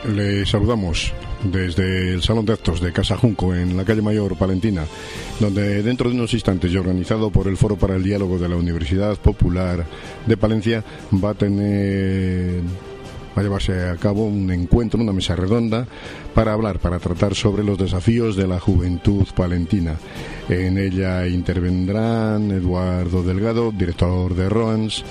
Le saludamos desde el Salón de Actos de Casa Junco, en la calle Mayor Palentina, donde dentro de unos instantes y organizado por el Foro para el Diálogo de la Universidad Popular de Palencia va a llevarse a cabo un encuentro, una mesa redonda para tratar sobre los desafíos de la juventud palentina. En ella intervendrán Eduardo Delgado, director de ROANS,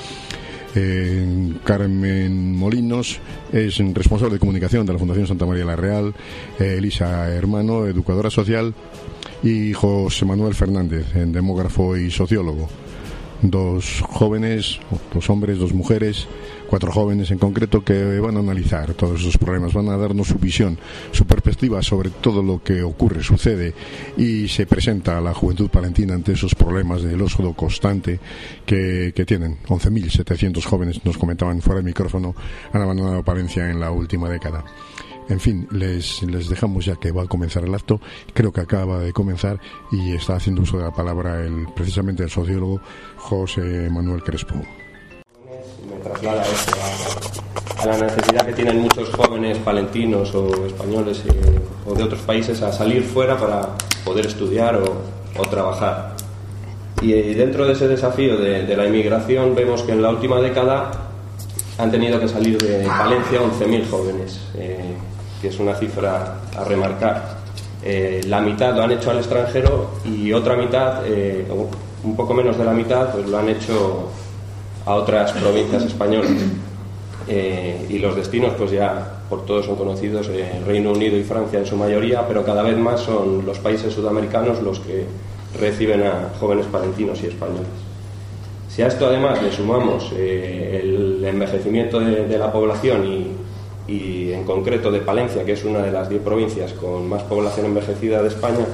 Carmen Molinos, es responsable de comunicación de la Fundación Santa María la Real, Elisa Hermano, educadora social, y José Manuel Fernández, demógrafo y sociólogo. Dos hombres, dos mujeres, 4 jóvenes en concreto, que van a analizar todos esos problemas, van a darnos su visión, su perspectiva sobre todo lo que ocurre, sucede y se presenta a la juventud palentina ante esos problemas del éxodo constante que tienen. 11.700 jóvenes, nos comentaban fuera del micrófono, han abandonado Palencia en la última década. En fin, les dejamos ya que va a comenzar el acto. Creo que acaba de comenzar y está haciendo uso de la palabra precisamente el sociólogo José Manuel Crespo. Me traslada esto a la necesidad que tienen muchos jóvenes palentinos o españoles o de otros países a salir fuera para poder estudiar o trabajar. Y dentro de ese desafío de la inmigración vemos que en la última década han tenido que salir de Palencia 11.000 jóvenes, que es una cifra a remarcar. La mitad lo han hecho al extranjero y otra mitad, un poco menos de la mitad, pues lo han hecho a otras provincias españolas. Y los destinos, pues ya por todos son conocidos, Reino Unido y Francia en su mayoría, pero cada vez más son los países sudamericanos los que reciben a jóvenes palentinos y españoles. Si a esto además le sumamos el envejecimiento de la población y en concreto de Palencia, que es una de las 10 provincias con más población envejecida de España,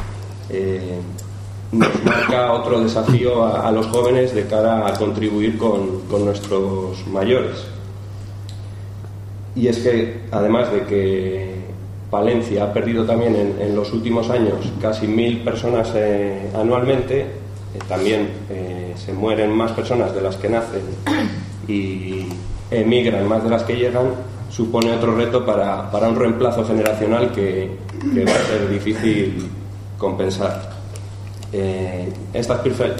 nos marca otro desafío a los jóvenes de cara a contribuir con nuestros mayores. Y es que, además de que Palencia ha perdido también en los últimos años casi 1.000 personas anualmente, también se mueren más personas de las que nacen y emigran más de las que llegan, supone otro reto para un reemplazo generacional que va a ser difícil compensar. Estas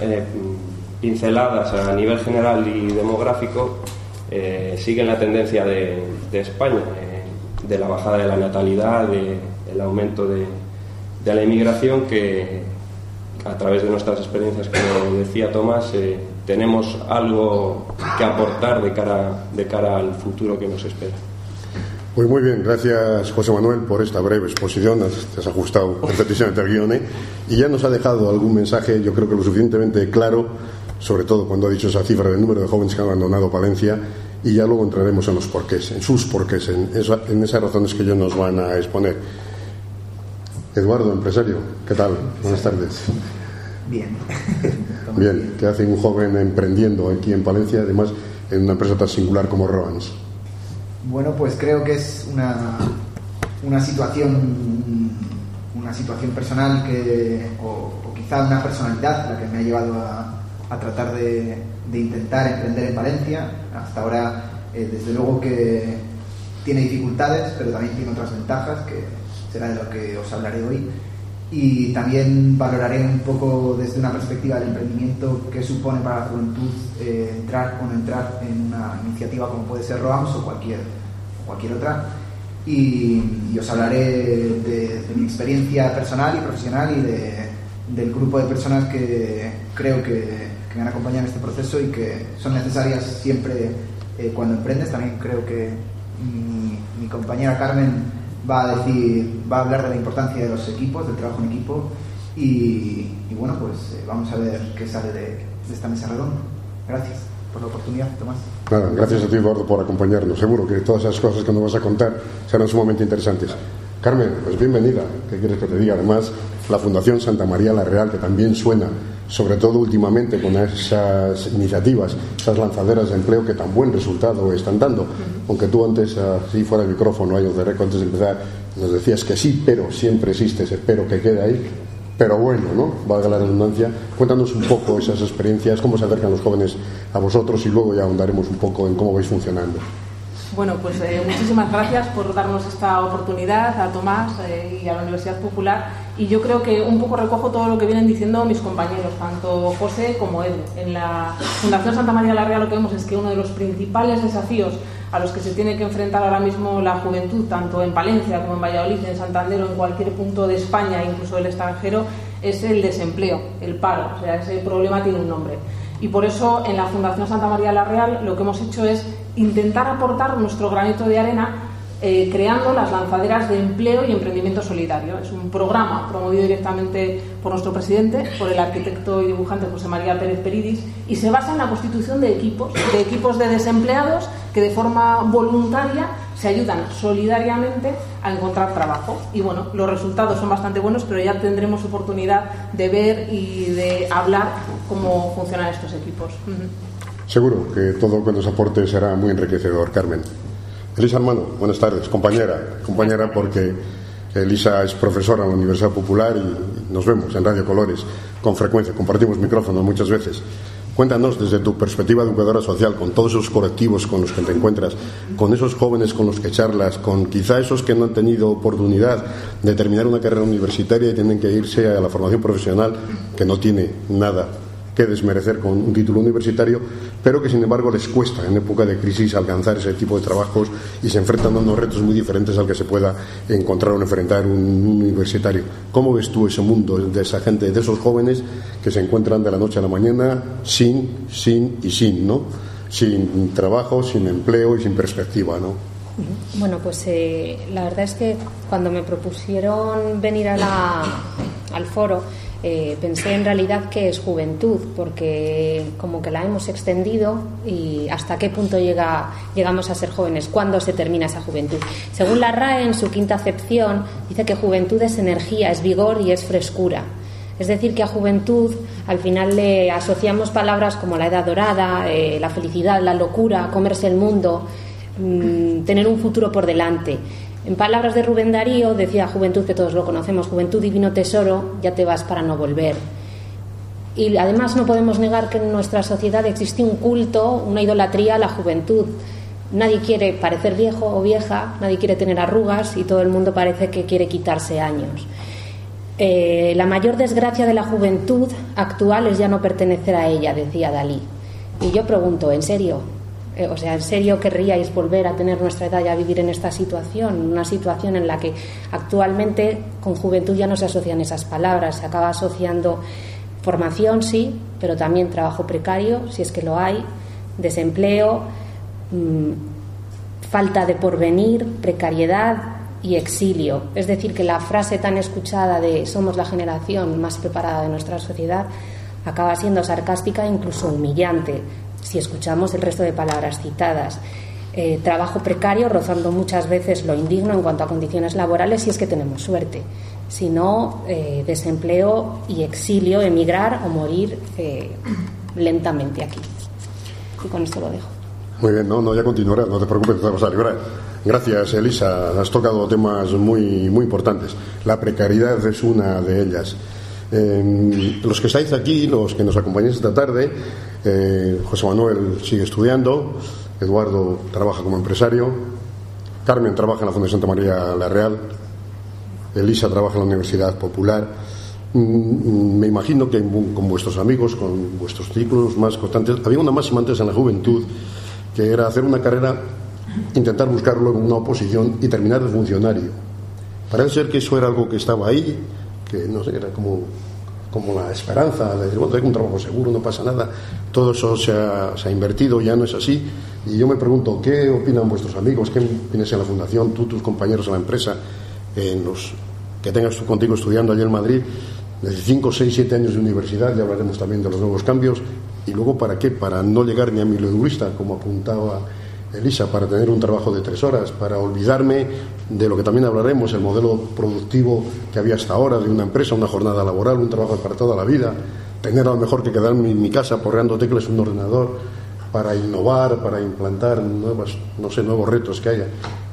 pinceladas a nivel general y demográfico siguen la tendencia de España, de la bajada de la natalidad, del aumento de la inmigración, que a través de nuestras experiencias, como decía Tomás, tenemos algo que aportar de cara al futuro que nos espera. Pues muy bien, gracias José Manuel por esta breve exposición, te has ajustado perfectamente al guión, y ya nos ha dejado algún mensaje, yo creo que lo suficientemente claro, sobre todo cuando ha dicho esa cifra del número de jóvenes que han abandonado Palencia, y ya luego entraremos en los porqués, en sus porqués, en esas razones que ellos nos van a exponer. Eduardo, empresario, ¿qué tal? Buenas tardes. Bien. Bien, ¿qué hace un joven emprendiendo aquí en Palencia, además en una empresa tan singular como ROANS? Bueno, pues creo que es una situación personal o quizá una personalidad la que me ha llevado a tratar de intentar emprender en Palencia. Hasta ahora, desde luego que tiene dificultades, pero también tiene otras ventajas, que será de lo que os hablaré hoy. Y también valoraré un poco desde una perspectiva del emprendimiento qué supone para la juventud entrar o no entrar en una iniciativa como puede ser ROAMS o cualquier otra. Y os hablaré de mi experiencia personal y profesional y del grupo de personas que creo que me han acompañado en este proceso y que son necesarias siempre cuando emprendes. También creo que mi compañera Carmen va a hablar de la importancia de los equipos, del trabajo en equipo y bueno, pues vamos a ver qué sale de esta mesa redonda. Gracias por la oportunidad, Tomás. Nada, gracias a ti, Eduardo, por acompañarnos. Seguro que todas esas cosas que nos vas a contar serán sumamente interesantes. Carmen, pues bienvenida. ¿Qué quieres que te diga? Además, la Fundación Santa María la Real, que también suena, sobre todo últimamente con esas iniciativas, esas lanzaderas de empleo que tan buen resultado están dando. Aunque tú antes, así fuera del micrófono, antes de empezar, nos decías que sí, pero siempre existe ese pero que queda ahí. Pero bueno, ¿no? Valga la redundancia. Cuéntanos un poco esas experiencias, cómo se acercan los jóvenes a vosotros y luego ya ahondaremos un poco en cómo vais funcionando. Bueno, pues muchísimas gracias por darnos esta oportunidad a Tomás y a la Universidad Popular. Y yo creo que un poco recojo todo lo que vienen diciendo mis compañeros, tanto José como Edu. En la Fundación Santa María la Real lo que vemos es que uno de los principales desafíos a los que se tiene que enfrentar ahora mismo la juventud, tanto en Palencia como en Valladolid, en Santander o en cualquier punto de España, incluso del extranjero, es el desempleo, el paro. O sea, ese problema tiene un nombre. Y por eso en la Fundación Santa María la Real lo que hemos hecho es intentar aportar nuestro granito de arena creando las lanzaderas de empleo y emprendimiento solidario. Es un programa promovido directamente por nuestro presidente, por el arquitecto y dibujante José María Pérez Peridis, y se basa en la constitución de equipos de desempleados que de forma voluntaria se ayudan solidariamente a encontrar trabajo. Y bueno, los resultados son bastante buenos, pero ya tendremos oportunidad de ver y de hablar cómo funcionan estos equipos. Seguro que todo lo que nos aporte será muy enriquecedor, Carmen. Elisa Hermano, buenas tardes, compañera porque Elisa es profesora en la Universidad Popular y nos vemos en Radio Colores con frecuencia, compartimos micrófonos muchas veces. Cuéntanos desde tu perspectiva educadora social, con todos esos colectivos con los que te encuentras, con esos jóvenes con los que charlas, con quizá esos que no han tenido oportunidad de terminar una carrera universitaria y tienen que irse a la formación profesional, que no tiene nada que desmerecer con un título universitario, pero que sin embargo les cuesta en época de crisis alcanzar ese tipo de trabajos y se enfrentan a unos retos muy diferentes al que se pueda encontrar o enfrentar un universitario. ¿Cómo ves tú ese mundo de esa gente, de esos jóvenes que se encuentran de la noche a la mañana sin, ¿no? Sin trabajo, sin empleo y sin perspectiva, ¿no? Bueno, pues la verdad es que cuando me propusieron venir al foro, pensé en realidad que es juventud, porque como que la hemos extendido y hasta qué punto llegamos a ser jóvenes, cuándo se termina esa juventud. Según la RAE, en su quinta acepción, dice que juventud es energía, es vigor y es frescura. Es decir, que a juventud al final le asociamos palabras como la edad dorada, la felicidad, la locura, comerse el mundo, tener un futuro por delante. En palabras de Rubén Darío, decía juventud, que todos lo conocemos, juventud divino tesoro, ya te vas para no volver. Y además no podemos negar que en nuestra sociedad existe un culto, una idolatría a la juventud. Nadie quiere parecer viejo o vieja, nadie quiere tener arrugas y todo el mundo parece que quiere quitarse años. La mayor desgracia de la juventud actual es ya no pertenecer a ella, decía Dalí. Y yo pregunto, ¿en serio? ¿En serio querríais volver a tener nuestra edad y a vivir en esta situación? Una situación en la que actualmente con juventud ya no se asocian esas palabras, se acaba asociando formación, sí, pero también trabajo precario, si es que lo hay, desempleo, falta de porvenir, precariedad y exilio. Es decir, que la frase tan escuchada de somos la generación más preparada de nuestra sociedad acaba siendo sarcástica e incluso humillante si escuchamos el resto de palabras citadas. Trabajo precario, rozando muchas veces lo indigno en cuanto a condiciones laborales, si es que tenemos suerte. Si no, desempleo y exilio, emigrar o morir lentamente aquí. Y con esto lo dejo. Muy bien, no, ya continuarás, no te preocupes, te vamos a librar. Gracias, Elisa, has tocado temas muy, muy importantes. La precariedad es una de ellas. Los que estáis aquí, los que nos acompañáis esta tarde, José Manuel sigue estudiando, Eduardo trabaja como empresario, Carmen trabaja en la Fundación Santa María la Real, Elisa trabaja en la Universidad Popular. Me imagino que con vuestros amigos, con vuestros ciclos más constantes, había una máxima antes en la juventud, que era hacer una carrera, intentar buscarlo en una oposición y terminar de funcionario. Parece ser que eso era algo que estaba ahí, que no sé, era como la esperanza de decir, bueno, tengo un trabajo seguro, no pasa nada. Todo eso se ha invertido, ya no es así. Y yo me pregunto, ¿qué opinan vuestros amigos? ¿Qué opinas en la fundación? Tú, tus compañeros en la empresa, los que tengas tú contigo estudiando allí en Madrid, desde 5, 6, 7 años de universidad, ya hablaremos también de los nuevos cambios. Y luego, ¿para qué? Para no llegar ni a miledurista, como apuntaba Elisa, para tener un trabajo de 3 horas, para olvidarme de lo que también hablaremos, el modelo productivo que había hasta ahora de una empresa, una jornada laboral, un trabajo para toda la vida, tener a lo mejor que quedarme en mi casa porreando teclas en un ordenador para innovar, para implantar nuevos retos que haya.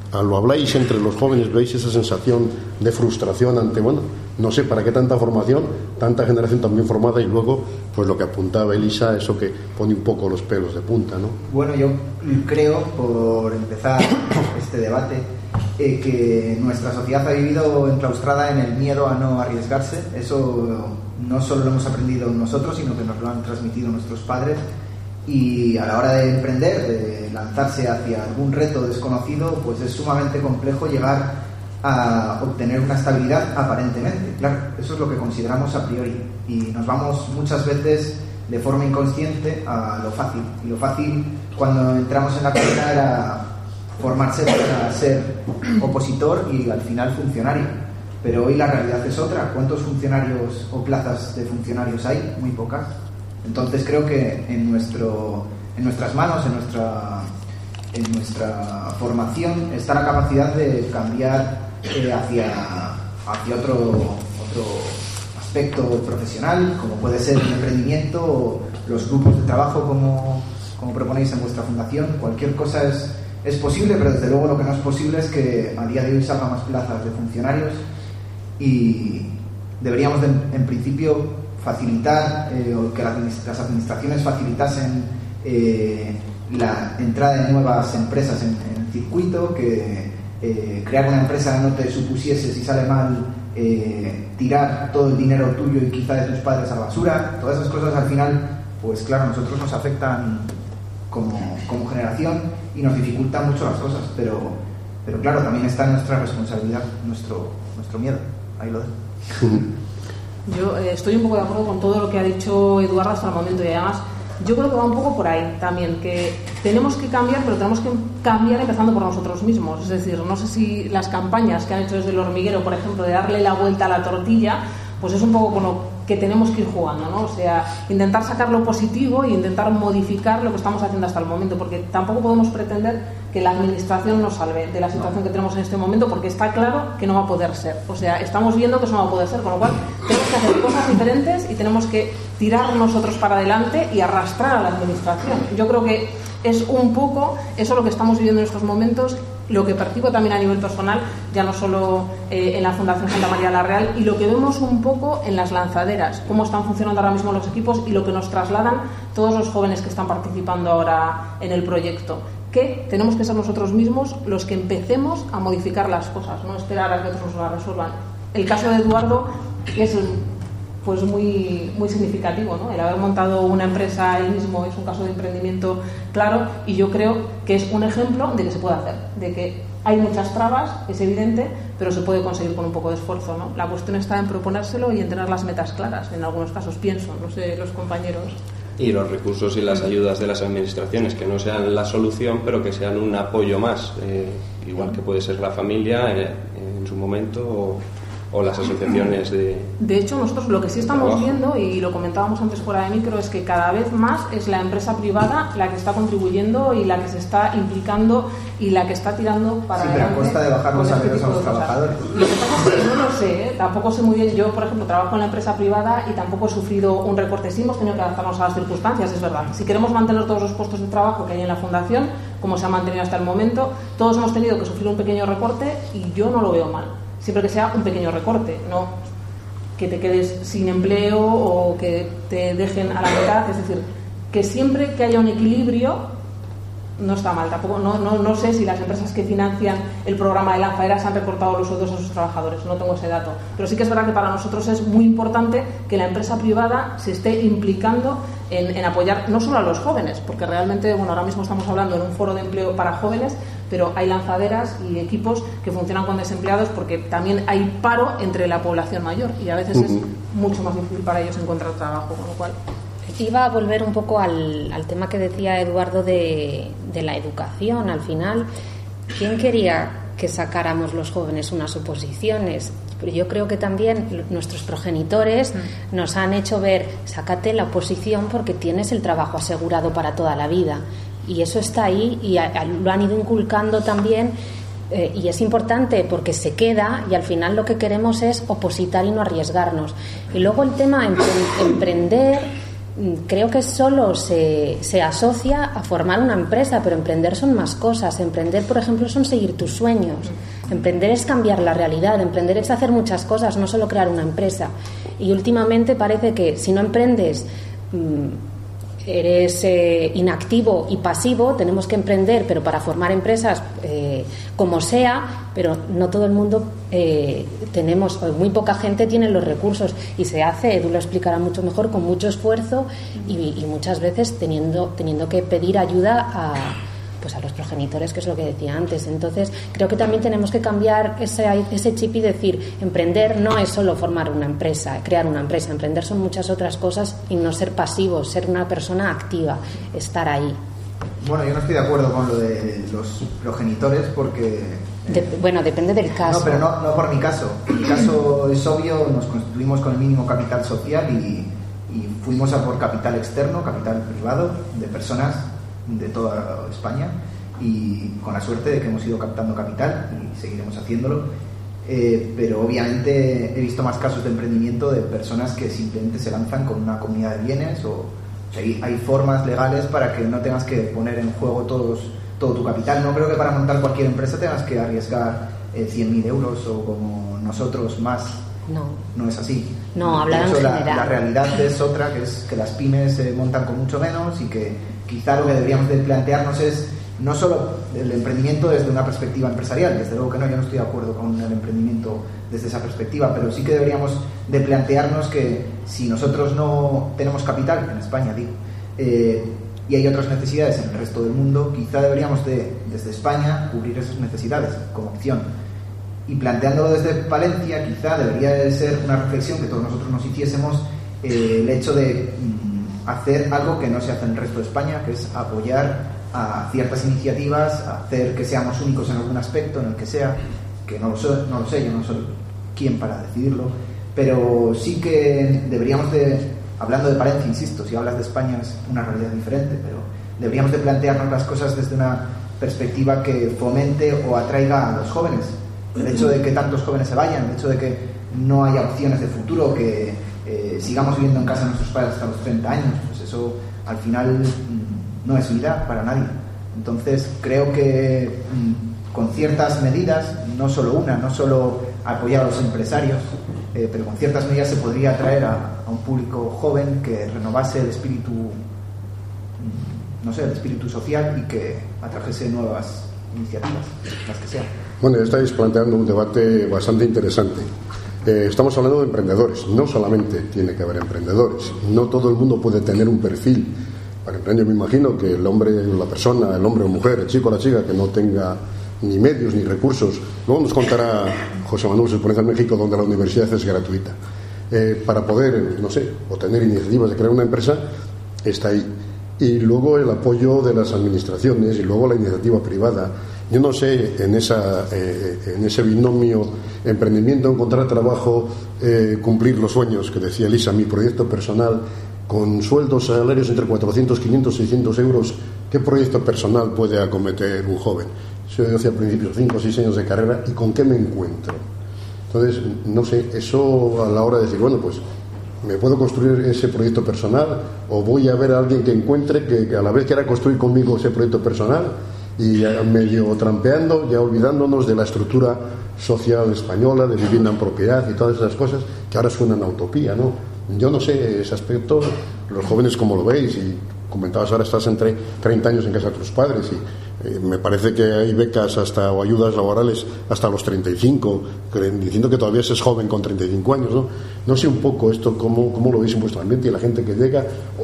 lo habláis entre los jóvenes, veis esa sensación de frustración ante, bueno, no sé para qué tanta formación, tanta generación también formada, y luego pues lo que apuntaba Elisa, eso que pone un poco los pelos de punta, ¿no? Bueno, yo creo, por empezar este debate, que nuestra sociedad ha vivido enclaustrada en el miedo a no arriesgarse. Eso no solo lo hemos aprendido nosotros, sino que nos lo han transmitido nuestros padres, y a la hora de emprender, de lanzarse hacia algún reto desconocido, pues es sumamente complejo llegar a obtener una estabilidad aparentemente. Claro, eso es lo que consideramos a priori, y nos vamos muchas veces de forma inconsciente a lo fácil, y lo fácil cuando entramos en la carrera era formarse para ser opositor y al final funcionario, pero hoy la realidad es otra. ¿Cuántos funcionarios o plazas de funcionarios hay? Muy pocas. Entonces creo que en nuestras manos, en nuestra formación, está la capacidad de cambiar hacia otro aspecto profesional, como puede ser el emprendimiento o los grupos de trabajo como proponéis en vuestra fundación. Cualquier cosa es posible, pero desde luego lo que no es posible es que a día de hoy salgan más plazas de funcionarios, y deberíamos en principio facilitar o que las administraciones facilitasen la entrada de nuevas empresas en el circuito, que crear una empresa no te supusiese, si sale mal, tirar todo el dinero tuyo y quizá de tus padres a la basura. Todas esas cosas al final, pues claro, a nosotros nos afectan como generación y nos dificultan mucho las cosas, pero claro, también está en nuestra responsabilidad, nuestro miedo. Ahí lo dejo. Yo estoy un poco de acuerdo con todo lo que ha dicho Eduardo hasta el momento, y además yo creo que va un poco por ahí también, que tenemos que cambiar, pero tenemos que cambiar empezando por nosotros mismos. Es decir, no sé si las campañas que han hecho desde el hormiguero, por ejemplo, de darle la vuelta a la tortilla, pues es un poco con lo que tenemos que ir jugando, ¿no? O sea, intentar sacar lo positivo e intentar modificar lo que estamos haciendo hasta el momento, porque tampoco podemos pretender que la administración nos salve de la situación que tenemos en este momento, porque está claro que no va a poder ser. O sea, estamos viendo que eso no va a poder ser, con lo cual tenemos que hacer cosas diferentes y tenemos que tirar nosotros para adelante y arrastrar a la administración. Yo creo que es un poco eso lo que estamos viviendo en estos momentos, lo que percibo también a nivel personal, ya no solo en la Fundación Santa María la Real, y lo que vemos un poco en las lanzaderas, cómo están funcionando ahora mismo los equipos y lo que nos trasladan todos los jóvenes que están participando ahora en el proyecto, que tenemos que ser nosotros mismos los que empecemos a modificar las cosas, no esperar a que otros las resuelvan. El caso de Eduardo es pues muy significativo, ¿no? El haber montado una empresa él mismo es un caso de emprendimiento claro, y yo creo que es un ejemplo de que se puede hacer, de que hay muchas trabas, es evidente, pero se puede conseguir con un poco de esfuerzo, ¿no? La cuestión está en proponérselo y en tener las metas claras, en algunos casos, pienso, no sé, los compañeros. Y los recursos y las ayudas de las administraciones, que no sean la solución, pero que sean un apoyo más, igual que puede ser la familia en su momento, o las asociaciones de... De hecho, nosotros lo que sí estamos viendo, y lo comentábamos antes fuera de micro, es que cada vez más es la empresa privada la que está contribuyendo y la que se está implicando y la que está tirando para adelante. Sí, pero a costa de bajar los salarios a los trabajadores. Lo que pasa es que no lo sé, tampoco sé muy bien. Yo, por ejemplo, trabajo en la empresa privada y tampoco he sufrido un recorte. Sí hemos tenido que adaptarnos a las circunstancias, es verdad. Si queremos mantener todos los puestos de trabajo que hay en la Fundación, como se ha mantenido hasta el momento, todos hemos tenido que sufrir un pequeño recorte y yo no lo veo mal. Siempre que sea un pequeño recorte, no que te quedes sin empleo o que te dejen a la mitad. Es decir, que siempre que haya un equilibrio no está mal. Tampoco no sé si las empresas que financian el programa de lanzaderas han recortado los sueldos a sus trabajadores, no tengo ese dato, pero sí que es verdad que para nosotros es muy importante que la empresa privada se esté implicando en apoyar no solo a los jóvenes, porque realmente, bueno, ahora mismo estamos hablando en un foro de empleo para jóvenes, pero hay lanzaderas y equipos que funcionan con desempleados, porque también hay paro entre la población mayor y a veces es mucho más difícil para ellos encontrar trabajo, con lo cual... Iba a volver un poco al tema que decía Eduardo de la educación. Al final, ¿quién quería que sacáramos los jóvenes unas oposiciones? Pero yo creo que también nuestros progenitores nos han hecho ver, sácate la oposición porque tienes el trabajo asegurado para toda la vida. Y eso está ahí y lo han ido inculcando también. Y es importante porque se queda y al final lo que queremos es opositar y no arriesgarnos. Y luego el tema emprender, creo que solo se asocia a formar una empresa, pero emprender son más cosas. Emprender, por ejemplo, son seguir tus sueños. Emprender es cambiar la realidad, emprender es hacer muchas cosas, no solo crear una empresa. Y últimamente parece que si no emprendes eres inactivo y pasivo. Tenemos que emprender, pero para formar empresas como sea, pero no todo el mundo tenemos, muy poca gente tiene los recursos, y se hace, Edu lo explicará mucho mejor, con mucho esfuerzo y muchas veces teniendo que pedir ayuda a los progenitores, que es lo que decía antes. Entonces creo que también tenemos que cambiar ese chip y decir, emprender no es solo formar una empresa, crear una empresa. Emprender son muchas otras cosas, y no ser pasivos, ser una persona activa, estar ahí. Bueno, yo no estoy de acuerdo con lo de los progenitores, porque depende del caso. No, pero no por mi caso. En mi caso es obvio, nos constituimos con el mínimo capital social y fuimos a por capital externo, capital privado, de personas de toda España, y con la suerte de que hemos ido captando capital y seguiremos haciéndolo, pero obviamente he visto más casos de emprendimiento de personas que simplemente se lanzan con una comunidad de bienes, o sea, hay formas legales para que no tengas que poner en juego todo tu capital. No creo que para montar cualquier empresa tengas que arriesgar 100.000 euros o como nosotros más. No es así. No, hablar en general. La realidad es otra, que es que las pymes se montan con mucho menos, y que quizá lo que deberíamos de plantearnos es no solo el emprendimiento desde una perspectiva empresarial. Desde luego que no, yo no estoy de acuerdo con el emprendimiento desde esa perspectiva, pero sí que deberíamos de plantearnos que si nosotros no tenemos capital, en España digo, y hay otras necesidades en el resto del mundo, quizá deberíamos desde España cubrir esas necesidades como opción. Y planteándolo desde Palencia, quizá debería de ser una reflexión que todos nosotros nos hiciésemos, el hecho de hacer algo que no se hace en el resto de España, que es apoyar a ciertas iniciativas, hacer que seamos únicos en algún aspecto, en el que sea, que no lo sé, yo no soy quien para decidirlo, pero sí que deberíamos de, hablando de Palencia, insisto, si hablas de España es una realidad diferente, pero deberíamos de plantearnos las cosas desde una perspectiva que fomente o atraiga a los jóvenes. El hecho de que tantos jóvenes se vayan, el hecho de que no haya opciones de futuro, que sigamos viviendo en casa de nuestros padres hasta los 30 años, pues eso al final no es vida para nadie. Entonces creo que con ciertas medidas, no solo apoyar a los empresarios, pero con ciertas medidas se podría atraer a un público joven que renovase el espíritu, el espíritu social, y que atrajese nuevas iniciativas, las que sean. Bueno, ya estáis planteando un debate bastante interesante. Estamos hablando de emprendedores. No solamente tiene que haber emprendedores. No todo el mundo puede tener un perfil para emprender. Me imagino que el hombre o mujer, el chico o la chica que no tenga ni medios ni recursos. Luego nos contará José Manuel su experiencia en México, donde la universidad es gratuita. Para poder, o tener iniciativas de crear una empresa, está ahí. Y luego el apoyo de las administraciones, y luego la iniciativa privada. Yo no sé, en ese binomio emprendimiento, encontrar trabajo, cumplir los sueños que decía Elisa, mi proyecto personal, con sueldos salarios entre 400, 500, 600 euros, ¿qué proyecto personal puede acometer un joven? Yo decía al principio, 5 o 6 años de carrera, ¿y con qué me encuentro? Entonces, no sé, eso a la hora de decir, bueno, pues ¿me puedo construir ese proyecto personal? ¿O voy a ver a alguien que encuentre que a la vez quiera construir conmigo ese proyecto personal? Y medio trampeando, ya olvidándonos de la estructura social española, de vivienda en propiedad y todas esas cosas que ahora suenan a utopía, ¿no? Yo no sé ese aspecto, los jóvenes como lo veis, y comentabas ahora estás entre 30 años en casa de tus padres, y me parece que hay becas o ayudas laborales hasta los 35, diciendo que todavía se es joven con 35 años, ¿no? No sé un poco esto, cómo lo veis en vuestro ambiente y la gente que llega,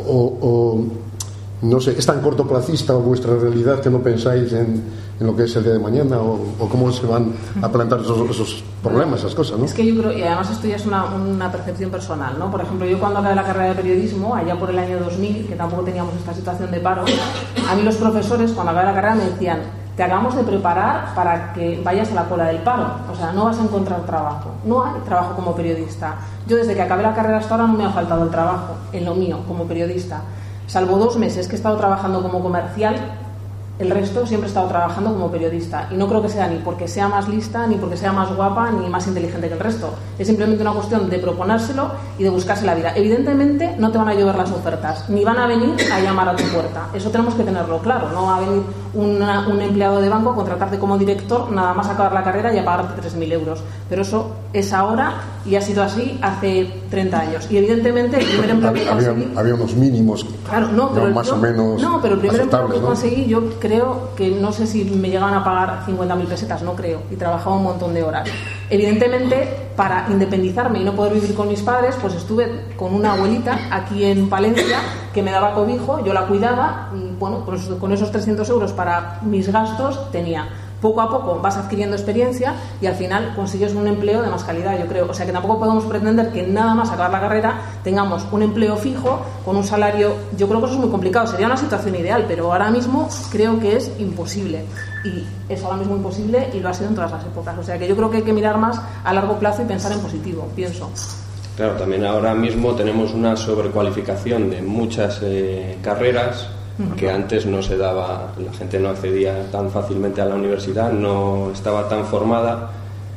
no sé, ¿es tan cortoplacista vuestra realidad que no pensáis en lo que es el día de mañana? ¿O cómo se van a plantar esos problemas, esas cosas, ¿no? Es que yo creo, y además esto ya es una percepción personal, ¿no? Por ejemplo, yo cuando acabé la carrera de periodismo, allá por el año 2000, que tampoco teníamos esta situación de paro, a mí los profesores, cuando acabé la carrera, me decían: te acabamos de preparar para que vayas a la cola del paro, o sea, no vas a encontrar trabajo, no hay trabajo como periodista. Yo desde que acabé la carrera hasta ahora no me ha faltado el trabajo en lo mío como periodista, salvo 2 meses que he estado trabajando como comercial, El resto siempre he estado trabajando como periodista y no creo que sea ni porque sea más lista, ni porque sea más guapa, ni más inteligente que el resto. Es simplemente una cuestión de proponérselo y de buscarse la vida. Evidentemente no te van a llover las ofertas, ni van a venir a llamar a tu puerta. Eso tenemos que tenerlo claro. No va a venir un empleado de banco a contratarte como director nada más acabar la carrera y a pagarte 3.000 euros. Pero eso es ahora y ha sido así hace 30 años. Y evidentemente el primer empleo que conseguí... Había unos mínimos, claro, no, pero más o menos. No, pero el primer empleo que ¿no? conseguí, yo creo que no sé si me llegaban a pagar 50.000 pesetas, no creo, y trabajaba un montón de horas. Evidentemente, para independizarme y no poder vivir con mis padres, pues estuve con una abuelita aquí en Palencia que me daba cobijo, yo la cuidaba y bueno, pues con esos 300 euros para mis gastos tenía. Poco a poco vas adquiriendo experiencia y al final consigues un empleo de más calidad, yo creo. O sea que tampoco podemos pretender que nada más acabar la carrera tengamos un empleo fijo con un salario. Yo creo que eso es muy complicado. Sería una situación ideal, pero ahora mismo creo que es imposible. Y es ahora mismo imposible y lo ha sido en todas las épocas. O sea que yo creo que hay que mirar más a largo plazo y pensar en positivo, pienso. Claro, también ahora mismo tenemos una sobrecualificación de muchas carreras que antes no se daba, la gente no accedía tan fácilmente a la universidad, no estaba tan formada,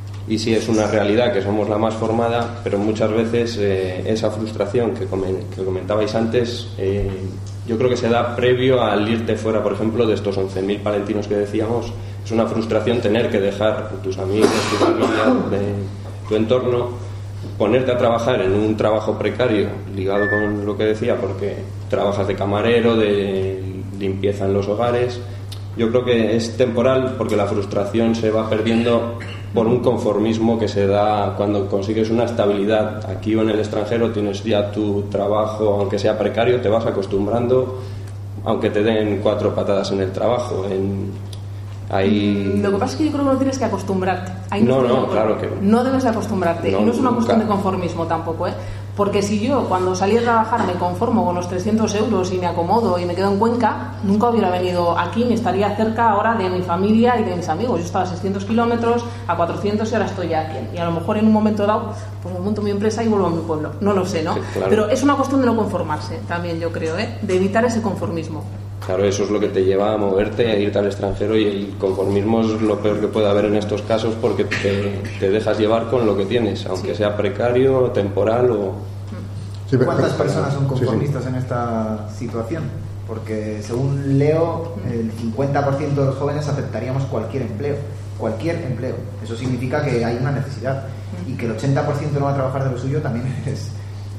y sí es una realidad que somos la más formada, pero muchas veces esa frustración que comentabais antes, yo creo que se da previo al irte fuera, por ejemplo, de estos 11.000 palentinos que decíamos. Es una frustración tener que dejar tus amigos, tu familia, tu entorno, ponerte a trabajar en un trabajo precario ligado con lo que decía, porque trabajas de camarero, de limpieza en los hogares. Yo creo que es temporal porque la frustración se va perdiendo por un conformismo que se da cuando consigues una estabilidad aquí o en el extranjero. Tienes ya tu trabajo, aunque sea precario, te vas acostumbrando, aunque te den 4 patadas en el trabajo. Lo que pasa es que yo creo que no tienes que acostumbrarte. Claro que no. No debes de acostumbrarte. No, y no es una cuestión de nunca. Conformismo tampoco, ¿eh? Porque si yo cuando salí a trabajar me conformo con los 300 euros y me acomodo y me quedo en Cuenca, nunca hubiera venido aquí ni estaría cerca ahora de mi familia y de mis amigos. Yo estaba a 600 kilómetros, a 400 y ahora estoy aquí. Y a lo mejor en un momento dado pues me monto mi empresa y vuelvo a mi pueblo. No lo sé, ¿no? Sí, claro. Pero es una cuestión de no conformarse también, yo creo, ¿eh? De evitar ese conformismo. Claro, eso es lo que te lleva a moverte, a irte al extranjero, y el conformismo es lo peor que puede haber en estos casos porque te dejas llevar con lo que tienes, aunque sea precario, temporal o... Sí, ¿Cuántas personas son conformistas en esta situación? Porque según leo, el 50% de los jóvenes aceptaríamos cualquier empleo. Cualquier empleo. Eso significa que hay una necesidad. Y que el 80% no va a trabajar de lo suyo también es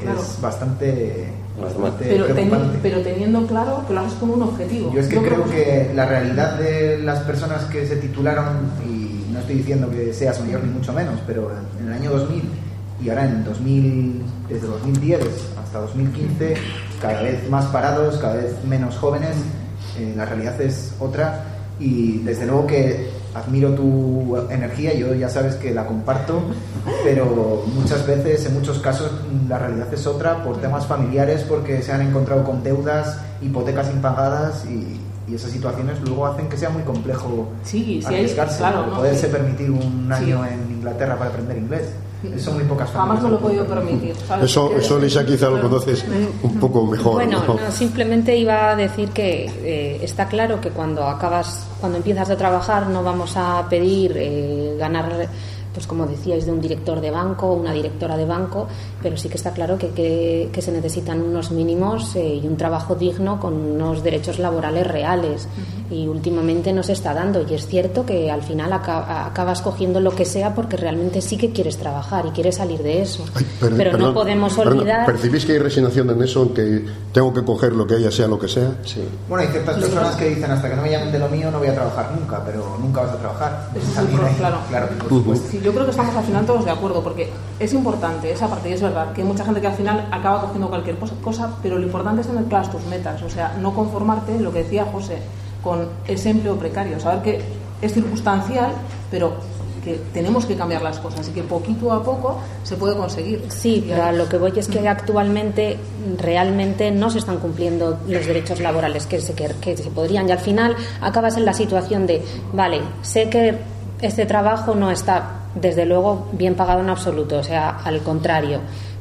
bastante preocupante. Pero teniendo claro que lo haces con un objetivo. Yo es que creo que la realidad de las personas que se titularon, y no estoy diciendo que seas mayor ni mucho menos, pero en el año 2000 y ahora en 2000, desde 2010 hasta 2015, cada vez más parados, cada vez menos jóvenes, la realidad es otra, y desde luego que admiro tu energía, yo ya sabes que la comparto, pero muchas veces, en muchos casos, la realidad es otra por temas familiares, porque se han encontrado con deudas, hipotecas impagadas, y esas situaciones luego hacen que sea muy complejo arriesgarse, claro, poderse permitir un año en Inglaterra para aprender inglés. Eso muy pocas familias. Jamás me lo he podido permitir. Eso Lisa, quizá lo conoces un poco mejor. Bueno, ¿no? No, simplemente iba a decir que está claro que cuando empiezas a trabajar no vamos a pedir ganar, pues como decíais, de un director de banco, una directora de banco, pero sí que está claro que se necesitan unos mínimos y un trabajo digno con unos derechos laborales reales. Y últimamente no se está dando, y es cierto que al final acabas cogiendo lo que sea porque realmente sí que quieres trabajar y quieres salir de eso. Pero no podemos olvidar... ¿Percibís que hay resignación en eso, en que tengo que coger lo que haya, sea lo que sea? Sí. Bueno, hay ciertas personas que dicen, hasta que no me llamen de lo mío no voy a trabajar nunca, pero nunca vas a trabajar. Eso es un claro, por supuesto. Sí, yo creo que estamos al final todos de acuerdo, porque es importante esa parte, y es verdad que hay mucha gente que al final acaba cogiendo cualquier cosa, pero lo importante es tener claras tus metas, o sea, no conformarte, lo que decía José, con ese empleo precario, saber que es circunstancial, pero que tenemos que cambiar las cosas y que poquito a poco se puede conseguir. Sí, pero a lo que voy es que actualmente realmente no se están cumpliendo los derechos laborales que se podrían, y al final acabas en la situación de, vale, sé que este trabajo no está desde luego bien pagado en absoluto, o sea, al contrario,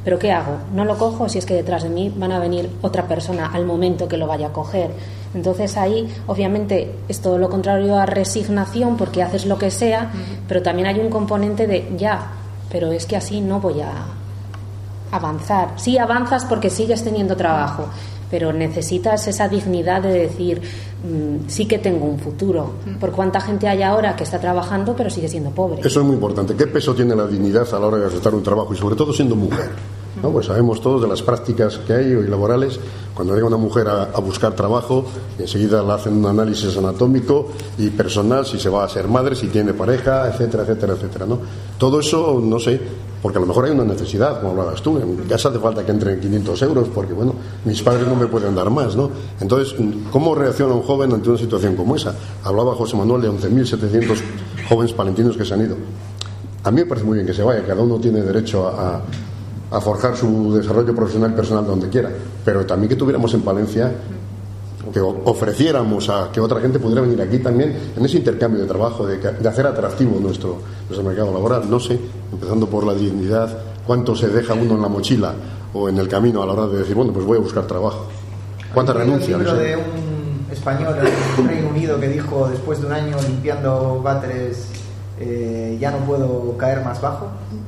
¿pero qué hago? ¿No lo cojo? Si es que detrás de mí van a venir otra persona al momento que lo vaya a coger. Entonces ahí, obviamente, es todo lo contrario a resignación, porque haces lo que sea, pero también hay un componente de ya, pero es que así no voy a avanzar. Sí avanzas porque sigues teniendo trabajo, pero necesitas esa dignidad de decir, sí que tengo un futuro. Por cuánta gente hay ahora que está trabajando pero sigue siendo pobre. Eso es muy importante. ¿Qué peso tiene la dignidad a la hora de aceptar un trabajo? Y sobre todo siendo mujer, ¿no? Pues sabemos todos de las prácticas que hay hoy laborales. Cuando llega una mujer a buscar trabajo, enseguida le hacen un análisis anatómico y personal, si se va a ser madre, si tiene pareja, etcétera, etcétera, etcétera, ¿no? Todo eso, no sé, porque a lo mejor hay una necesidad, como hablabas tú. En mi casa hace falta que entren 500 euros porque, bueno, mis padres no me pueden dar más, ¿no? Entonces, ¿cómo reacciona un joven ante una situación como esa? Hablaba José Manuel de 11.700 jóvenes palentinos que se han ido. A mí me parece muy bien que se vaya, cada uno tiene derecho a forjar su desarrollo profesional y personal donde quiera, pero también que tuviéramos en Palencia, que ofreciéramos a que otra gente pudiera venir aquí también en ese intercambio de trabajo, de hacer atractivo nuestro mercado laboral. No sé, empezando por la dignidad, cuánto se deja uno en la mochila o en el camino a la hora de decir, bueno, pues voy a buscar trabajo. ¿Cuánta renuncia? Un libro de un español en Reino Unido que dijo, después de un año limpiando váteres, ya no puedo caer más bajo,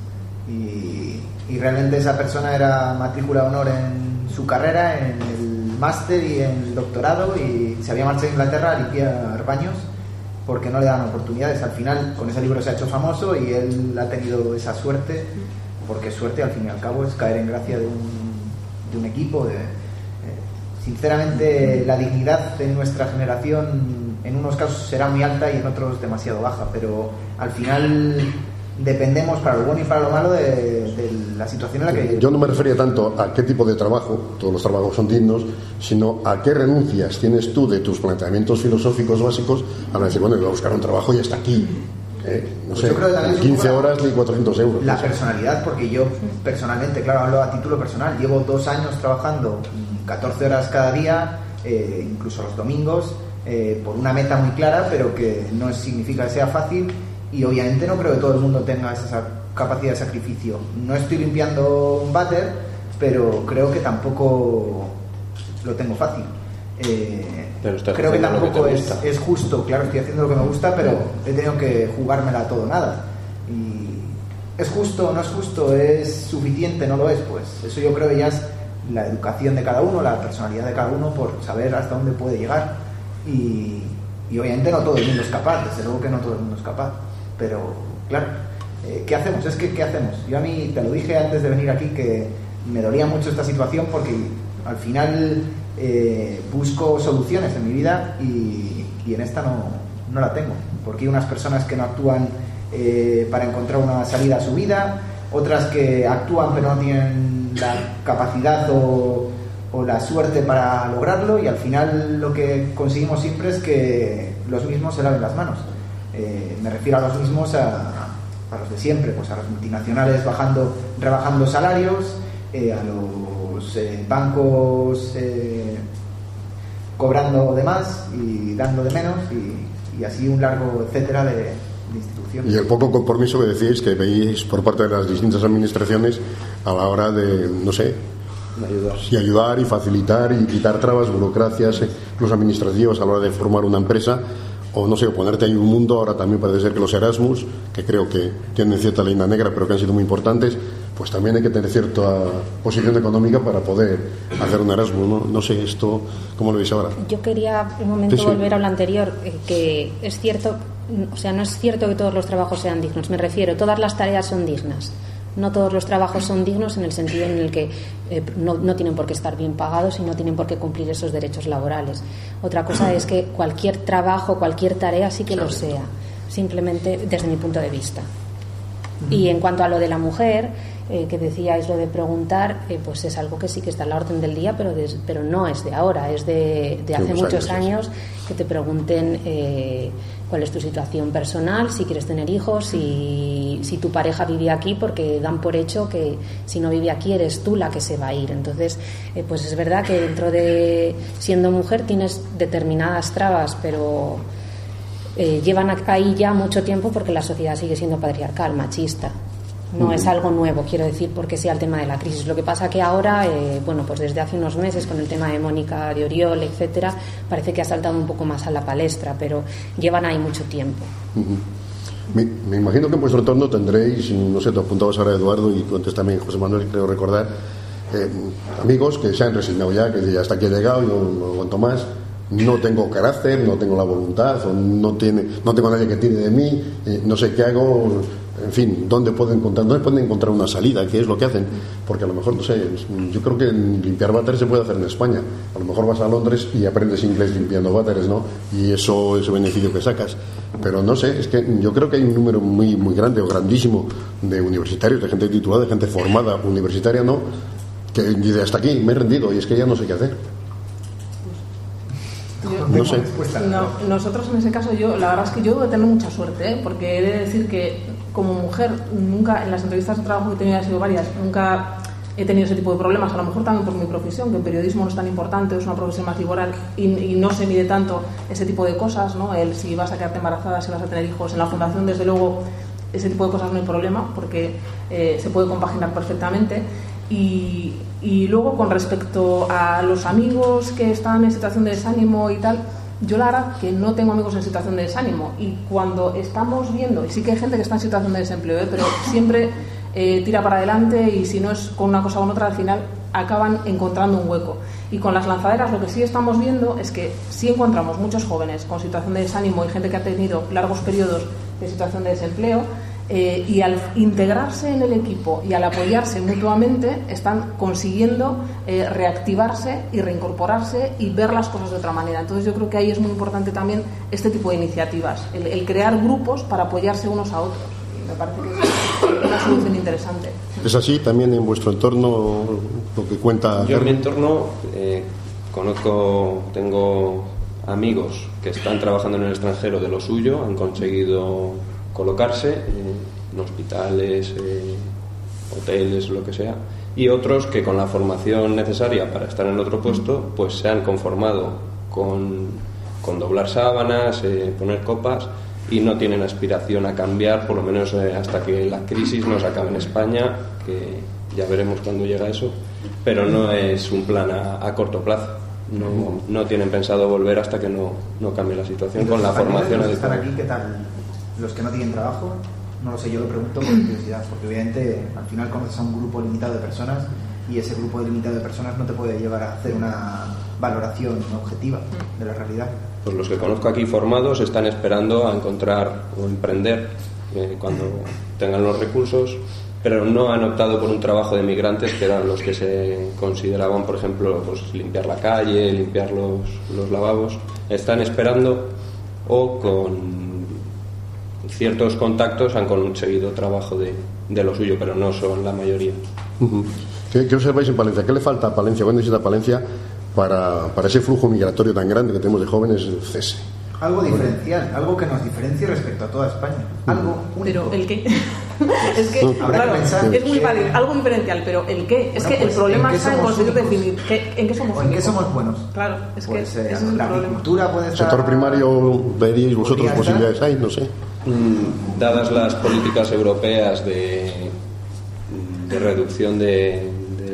y realmente esa persona era matrícula de honor en su carrera, en el máster y en el doctorado, y se había marchado a Inglaterra a limpiar baños porque no le dan oportunidades. Al final con ese libro se ha hecho famoso y él ha tenido esa suerte, porque suerte al fin y al cabo es caer en gracia de un equipo. Sinceramente, la dignidad de nuestra generación en unos casos será muy alta y en otros demasiado baja, pero al final dependemos para lo bueno y para lo malo de la situación en la que... Yo no me refería tanto a qué tipo de trabajo, todos los trabajos son dignos, sino a qué renuncias tienes tú de tus planteamientos filosóficos básicos a decir, bueno, voy a buscar un trabajo y hasta aquí. No sé, 15 horas ni 400 euros. La personalidad, porque yo personalmente, claro, hablo a título personal, llevo 2 años trabajando 14 horas cada día, incluso los domingos, por una meta muy clara, pero que no significa que sea fácil. Y obviamente no creo que todo el mundo tenga esa capacidad de sacrificio. No estoy limpiando un váter, pero creo que tampoco lo tengo fácil. Creo que tampoco es justo. Claro, estoy haciendo lo que me gusta, pero he tenido que jugármela a todo o nada. Y ¿es justo? ¿No es justo? ¿Es suficiente? ¿No lo es? Pues eso yo creo que ya es la educación de cada uno, la personalidad de cada uno, por saber hasta dónde puede llegar. Y obviamente no todo el mundo es capaz, desde luego que no todo el mundo es capaz. Pero, claro, ¿qué hacemos? ¿Qué hacemos? Yo a mí, te lo dije antes de venir aquí, que me dolía mucho esta situación porque al final busco soluciones en mi vida y en esta no la tengo. Porque hay unas personas que no actúan para encontrar una salida a su vida, otras que actúan pero no tienen la capacidad o la suerte para lograrlo, y al final lo que conseguimos siempre es que los mismos se laven las manos. Me refiero a los mismos, a los de siempre, pues a los multinacionales rebajando salarios, a los bancos cobrando de más y dando de menos, y así un largo etcétera de instituciones. Y el poco compromiso que decíais que veis por parte de las distintas administraciones a la hora de, no sé, ayudar y facilitar y quitar trabas, burocracias, incluso administrativas a la hora de formar una empresa, o no sé, ponerte ahí un mundo. Ahora también parece ser que los Erasmus, que creo que tienen cierta línea negra pero que han sido muy importantes, pues también hay que tener cierta posición económica para poder hacer un Erasmus, ¿no? No sé, esto, ¿cómo lo veis ahora? Yo quería un momento volver a lo anterior, que es cierto, o sea, no es cierto que todos los trabajos sean dignos, me refiero, todas las tareas son dignas. No todos los trabajos son dignos en el sentido en el que no tienen por qué estar bien pagados y no tienen por qué cumplir esos derechos laborales. Otra cosa es que cualquier trabajo, cualquier tarea sí que lo sea, simplemente desde mi punto de vista. Y en cuanto a lo de la mujer, que decíais lo de preguntar, pues es algo que sí que está en la orden del día, pero no es de ahora, es de hace muchos años, que te pregunten cuál es tu situación personal, si quieres tener hijos, si tu pareja vive aquí, porque dan por hecho que si no vive aquí eres tú la que se va a ir. Entonces, pues es verdad que dentro de siendo mujer tienes determinadas trabas, pero llevan ahí ya mucho tiempo porque la sociedad sigue siendo patriarcal, machista. No es algo nuevo, quiero decir, porque sea el tema de la crisis. Lo que pasa que ahora, bueno, pues desde hace unos meses con el tema de Mónica de Oriol, etcétera, parece que ha saltado un poco más a la palestra, pero llevan ahí mucho tiempo. Me imagino que en vuestro entorno tendréis, no sé, te apuntabas ahora Eduardo y contéstame José Manuel, creo recordar, amigos que se han resignado ya, que ya hasta aquí he llegado y no aguanto más, no tengo carácter, no tengo la voluntad, o no tengo nadie que tire de mí, no sé qué hago. En fin, ¿dónde pueden encontrar una salida? ¿Qué es lo que hacen? Porque a lo mejor, no sé, yo creo que limpiar váteres se puede hacer en España. A lo mejor vas a Londres y aprendes inglés limpiando váteres, ¿no? Y eso es el beneficio que sacas. Pero no sé, es que yo creo que hay un número muy, muy grande o grandísimo de universitarios, de gente titulada, de gente formada universitaria, ¿no? Que dice, hasta aquí, me he rendido y es que ya no sé qué hacer. No sé. Nosotros en ese caso, la verdad es que yo tengo mucha suerte, porque he de decir que como mujer nunca, en las entrevistas de trabajo que he tenido, han sido varias, nunca he tenido ese tipo de problemas, a lo mejor también por mi profesión, que el periodismo no es tan importante, es una profesión más liberal y no se mide tanto ese tipo de cosas, ¿no? El si vas a quedarte embarazada, si vas a tener hijos. En la fundación, desde luego, ese tipo de cosas no hay problema, porque se puede compaginar perfectamente. Y luego, con respecto a los amigos que están en situación de desánimo y tal, yo la verdad que no tengo amigos en situación de desánimo, y cuando estamos viendo, y sí que hay gente que está en situación de desempleo, pero siempre tira para adelante, y si no es con una cosa o con otra, al final acaban encontrando un hueco. Y con las lanzaderas lo que sí estamos viendo es que sí encontramos muchos jóvenes con situación de desánimo y gente que ha tenido largos periodos de situación de desempleo, y al integrarse en el equipo y al apoyarse mutuamente están consiguiendo reactivarse y reincorporarse y ver las cosas de otra manera. Entonces yo creo que ahí es muy importante también este tipo de iniciativas, el crear grupos para apoyarse unos a otros. Me parece que es una solución interesante. ¿Es así también en vuestro entorno lo que cuenta? Yo en mi entorno tengo amigos que están trabajando en el extranjero de lo suyo, han conseguido colocarse en hospitales, hoteles, lo que sea, y otros que con la formación necesaria para estar en otro puesto pues se han conformado con doblar sábanas, poner copas, y no tienen aspiración a cambiar, por lo menos hasta que la crisis no se acabe en España, que ya veremos cuándo llega eso, pero no es un plan a corto plazo. No tienen pensado volver hasta que no cambie la situación con la formación adecuada. Aquí, ¿qué tal? Los que no tienen trabajo, no lo sé, yo lo pregunto por curiosidad, porque obviamente al final conoces a un grupo limitado de personas, y ese grupo limitado de personas no te puede llevar a hacer una valoración objetiva de la realidad. Pues los que conozco aquí formados están esperando a encontrar o emprender cuando tengan los recursos, pero no han optado por un trabajo de migrantes, que eran los que se consideraban, por ejemplo, pues limpiar la calle, limpiar los lavabos. Están esperando, o con ciertos contactos han conseguido trabajo de lo suyo, pero no son la mayoría. ¿Qué observáis en Palencia? ¿Qué le falta a Palencia? ¿Cuándo necesita Palencia para ese flujo migratorio tan grande que tenemos de jóvenes cese? Algo diferencial, algo que nos diferencie respecto a toda España. Algo único. Pero ¿el qué? Es que, claro, es muy fácil, algo diferencial, pero ¿el qué? Es que el problema está en conseguir definir en qué somos únicos. ¿En qué somos buenos? Claro, es que pues, ese es la agricultura puede estar... Sector primario, veríais vosotros posibilidades hay, no sé. Dadas las políticas europeas de reducción de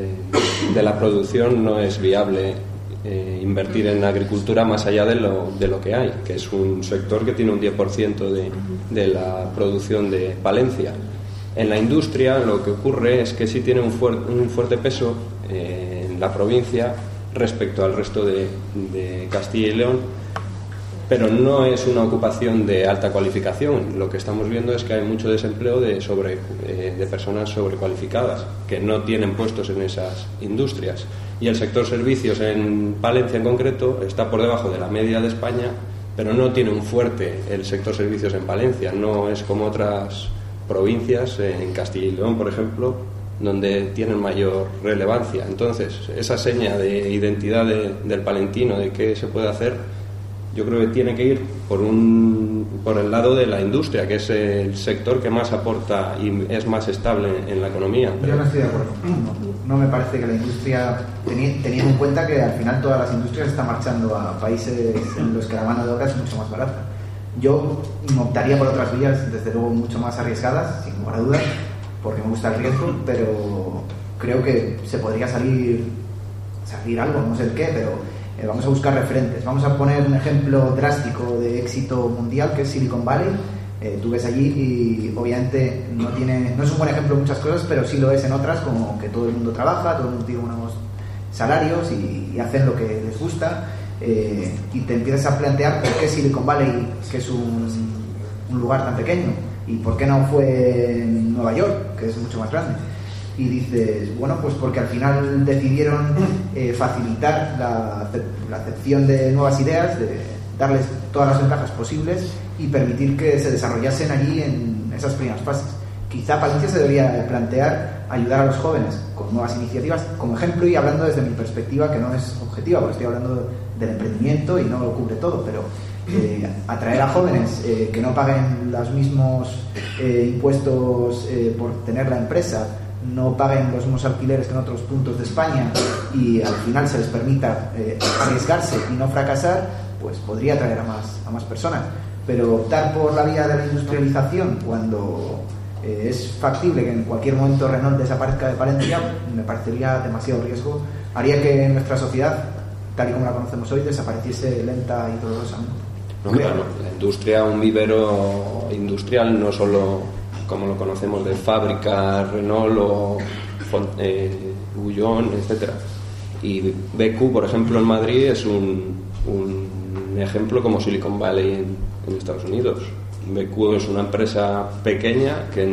la producción, no es viable invertir en agricultura más allá de lo que hay, que es un sector que tiene un 10% de la producción de Palencia. En la industria lo que ocurre es que sí tiene un fuerte peso en la provincia respecto al resto de Castilla y León, pero no es una ocupación de alta cualificación. Lo que estamos viendo es que hay mucho desempleo de personas sobrecualificadas que no tienen puestos en esas industrias, y el sector servicios en Palencia en concreto está por debajo de la media de España, pero no tiene un fuerte el sector servicios en Palencia. No es como otras provincias, en Castilla y León por ejemplo, donde tienen mayor relevancia. Entonces esa seña de identidad del palentino, de qué se puede hacer, yo creo que tiene que ir por el lado de la industria, que es el sector que más aporta y es más estable en la economía. Yo no estoy de acuerdo. No me parece que la industria, teniendo en cuenta que al final todas las industrias están marchando a países en los que la mano de obra es mucho más barata. Yo optaría por otras vías, desde luego mucho más arriesgadas, sin lugar a dudas, porque me gusta el riesgo, pero creo que se podría salir algo, no sé el qué, pero vamos a buscar referentes. Vamos a poner un ejemplo drástico de éxito mundial, que es Silicon Valley. Tú ves allí y obviamente no es un buen ejemplo en muchas cosas, pero sí lo es en otras, como que todo el mundo trabaja, todo el mundo tiene unos salarios y hacen lo que les gusta, y te empiezas a plantear por qué Silicon Valley, que es un lugar tan pequeño, y por qué no fue en Nueva York, que es mucho más grande. Y dices, bueno, pues porque al final decidieron facilitar la acepción de nuevas ideas, de darles todas las ventajas posibles y permitir que se desarrollasen allí en esas primeras fases. Quizá Palencia se debería plantear ayudar a los jóvenes con nuevas iniciativas, como ejemplo, y hablando desde mi perspectiva, que no es objetiva, porque estoy hablando del emprendimiento y no lo cubre todo, pero atraer a jóvenes que no paguen los mismos impuestos por tener la empresa, no paguen los mismos alquileres que en otros puntos de España, y al final se les permita arriesgarse y no fracasar, pues podría atraer a más personas. Pero optar por la vía de la industrialización cuando es factible que en cualquier momento Renault desaparezca de Palencia, me parecería demasiado riesgo. Haría que nuestra sociedad, tal y como la conocemos hoy, desapareciese lenta y dolorosamente. Claro, la industria, un vivero industrial, no solo como lo conocemos de fábrica, Renault o Bullón, etcétera. Y BQ, por ejemplo, en Madrid es un ejemplo como Silicon Valley en Estados Unidos. BQ es una empresa pequeña que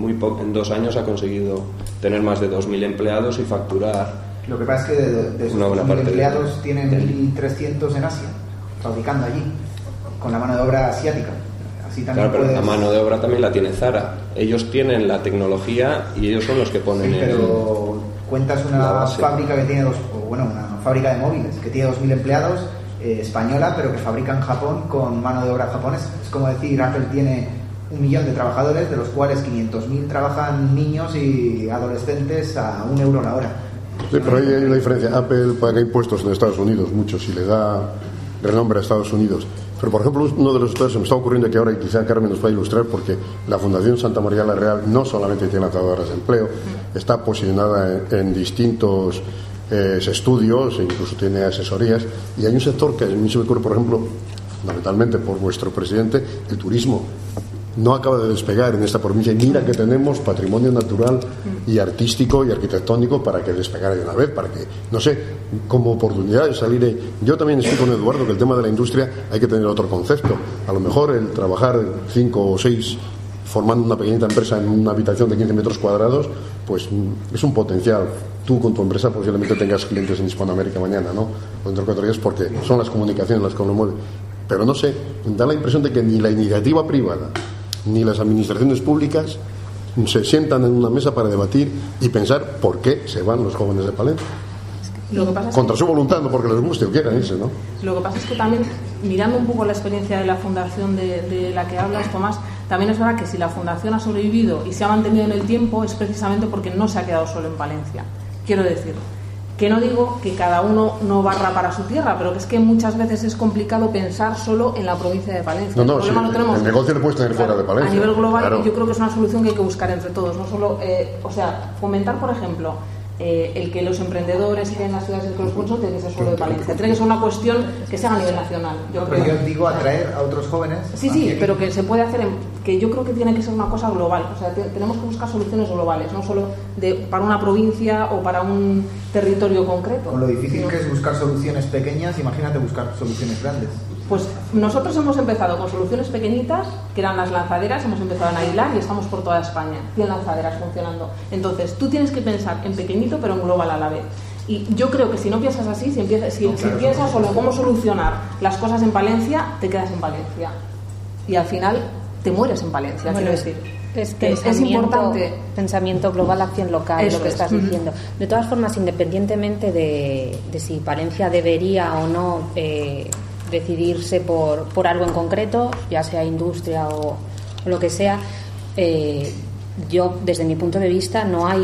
en 2 años ha conseguido tener más de 2.000 empleados y facturar. Lo que pasa es que de esos 2.000 empleados tienen 1.300 en Asia, fabricando allí, con la mano de obra asiática. Así también claro, pero la mano de obra también la tiene Zara. Ellos tienen la tecnología y ellos son los que ponen pero cuentas una fábrica que tiene una fábrica de móviles que tiene 2.000 empleados, española, pero que fabrica en Japón con mano de obra japonesa. Es como decir, Apple tiene 1 millón de trabajadores, de los cuales 500.000 trabajan niños y adolescentes a €1 la hora. Sí, pero ahí hay una diferencia. Apple paga impuestos en Estados Unidos, muchos, y le da renombre a Estados Unidos. Pero, por ejemplo, uno de los estudios se me está ocurriendo aquí ahora, y quizá Carmen nos va a ilustrar, porque la Fundación Santa María la Real no solamente tiene lanzadoras de empleo, está posicionada en distintos estudios e incluso tiene asesorías, y hay un sector que a mí se me ocurre, por ejemplo, fundamentalmente por vuestro presidente, el turismo. No acaba de despegar en esta provincia, y mira que tenemos patrimonio natural y artístico y arquitectónico para que despegara de una vez, para que, no sé, como oportunidad de salir. Yo también estoy con Eduardo que el tema de la industria hay que tener otro concepto. A lo mejor el trabajar 5 o 6 formando una pequeñita empresa en una habitación de 15 metros cuadrados, pues es un potencial. Tú con tu empresa posiblemente tengas clientes en Hispanoamérica mañana, ¿no? O dentro de 4 días, porque son las comunicaciones las que lo mueven. Pero no sé, da la impresión de que ni la iniciativa privada ni las administraciones públicas se sientan en una mesa para debatir y pensar por qué se van los jóvenes de Palencia. Lo que pasa es contra su voluntad, no porque les guste o quieran irse, ¿no? Lo que pasa es que también, mirando un poco la experiencia de la fundación de la que hablas, Tomás, también es verdad que si la fundación ha sobrevivido y se ha mantenido en el tiempo es precisamente porque no se ha quedado solo en Palencia. Quiero decir, que no digo que cada uno no barra para su tierra, pero que es que muchas veces es complicado pensar solo en la provincia de Palencia. No, sí, el negocio lo puedes tener fuera de Palencia. A nivel global, claro. Yo creo que es una solución que hay que buscar entre todos, no solo, fomentar, por ejemplo, el que los emprendedores y en las ciudades que los sponsors tiene que ser solo de Palencia. Tiene que ser una cuestión que se haga a nivel nacional. Pero yo digo atraer a otros jóvenes. Sí, pero que se puede hacer, que yo creo que tiene que ser una cosa global. O sea, tenemos que buscar soluciones globales, no solo para una provincia o para un territorio concreto. Con lo difícil que es buscar soluciones pequeñas, imagínate buscar soluciones grandes. Pues nosotros hemos empezado con soluciones pequeñitas, que eran las lanzaderas, hemos empezado en Aguilar y estamos por toda España, 100 lanzaderas funcionando. Entonces, tú tienes que pensar en pequeñito, pero en global a la vez. Y yo creo que si no piensas así, si piensas solo en cómo solucionar las cosas en Palencia, te quedas en Palencia. Y al final te mueres en Palencia, quiero decir. Es importante. Pensamiento global, acción local, eso lo que estás diciendo. De todas formas, independientemente de si Palencia debería o no decidirse por algo en concreto, ya sea industria o lo que sea, yo, desde mi punto de vista, no hay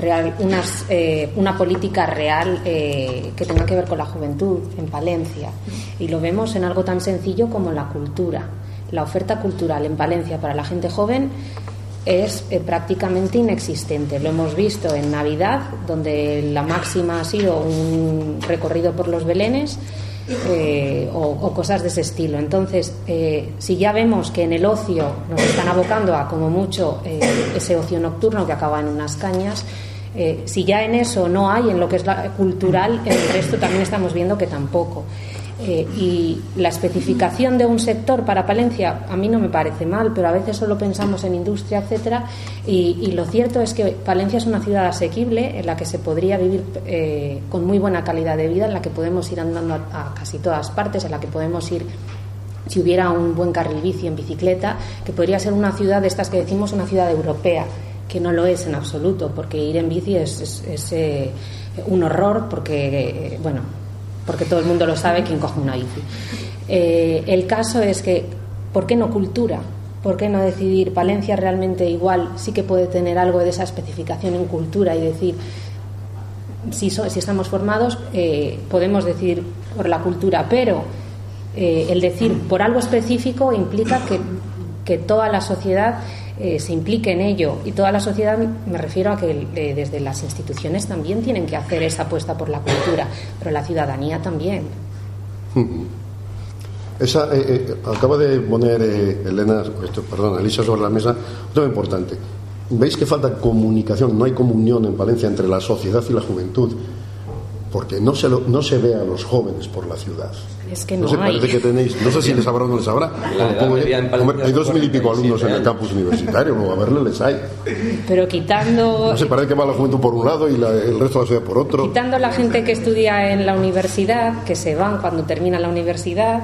una política real que tenga que ver con la juventud en Palencia. Y lo vemos en algo tan sencillo como la cultura. La oferta cultural en Palencia para la gente joven es prácticamente inexistente. Lo hemos visto en Navidad, donde la máxima ha sido un recorrido por los belenes o cosas de ese estilo. Entonces, si ya vemos que en el ocio nos están abocando a como mucho ese ocio nocturno que acaba en unas cañas, si ya en eso no hay, en lo que es la cultural, en el resto también estamos viendo que tampoco. Y la especificación de un sector para Palencia a mí no me parece mal, pero a veces solo pensamos en industria, etcétera, y lo cierto es que Palencia es una ciudad asequible en la que se podría vivir con muy buena calidad de vida, en la que podemos ir andando a casi todas partes, en la que podemos ir, si hubiera un buen carril bici en bicicleta, que podría ser una ciudad de estas que decimos una ciudad europea, que no lo es en absoluto, porque ir en bici es un horror, porque porque todo el mundo lo sabe quien coge una bici. El caso es que, ¿por qué no cultura? ¿Por qué no decidir Palencia realmente igual sí que puede tener algo de esa especificación en cultura y decir, si estamos formados, podemos decir por la cultura, pero el decir por algo específico implica que toda la sociedad se implique en ello, y toda la sociedad me refiero a que desde las instituciones también tienen que hacer esa apuesta por la cultura, pero la ciudadanía también. Acaba de poner Elisa sobre la mesa un tema importante. ¿Veis que falta comunicación? No hay comunión en Palencia entre la sociedad y la juventud, porque no se ve a los jóvenes por la ciudad. Es que no sé, hay. Parece que tenéis, no sé si les habrá o no les habrá. Hay 2000 y pico alumnos en el campus universitario, luego a verle les hay. Pero quitando... No sé, parece que va la juventud por un lado y el resto de la ciudad por otro. Quitando la gente que estudia en la universidad, que se van cuando termina la universidad,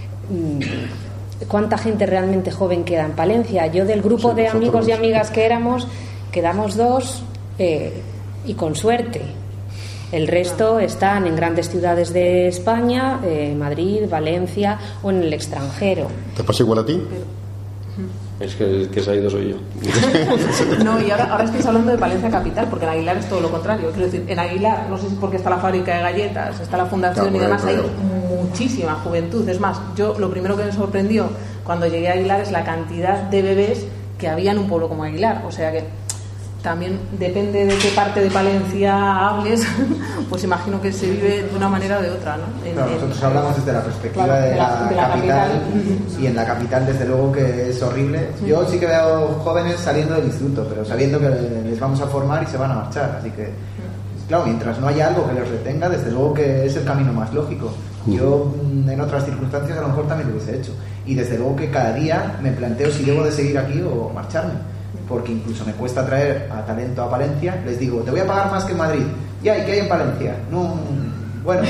¿cuánta gente realmente joven queda en Palencia? Yo del grupo de amigos y amigas que éramos, quedamos 2 y con suerte. El resto están en grandes ciudades de España, Madrid, Valencia o en el extranjero. ¿Te pasa igual a ti? Es que el que se ha ido soy yo. No, y ahora estáis hablando de Palencia capital, porque en Aguilar es todo lo contrario. Quiero decir, en Aguilar, no sé si porque está la fábrica de galletas, está la fundación y demás, hay muchísima juventud. Es más, yo lo primero que me sorprendió cuando llegué a Aguilar es la cantidad de bebés que había en un pueblo como Aguilar. O sea que también depende de qué parte de Palencia hables, pues imagino que se vive de una manera o de otra, ¿no? Nosotros hablamos desde la perspectiva de la capital, y en la capital desde luego que es horrible. Yo sí que veo jóvenes saliendo del instituto, pero sabiendo que les vamos a formar y se van a marchar, así que claro, mientras no haya algo que les retenga, desde luego que es el camino más lógico. Yo en otras circunstancias a lo mejor también lo hubiese hecho, y desde luego que cada día me planteo si debo de seguir aquí o marcharme, porque incluso me cuesta traer a talento a Palencia. Les digo, te voy a pagar más que en Madrid. Ya, ¿y qué hay en Palencia? No, bueno.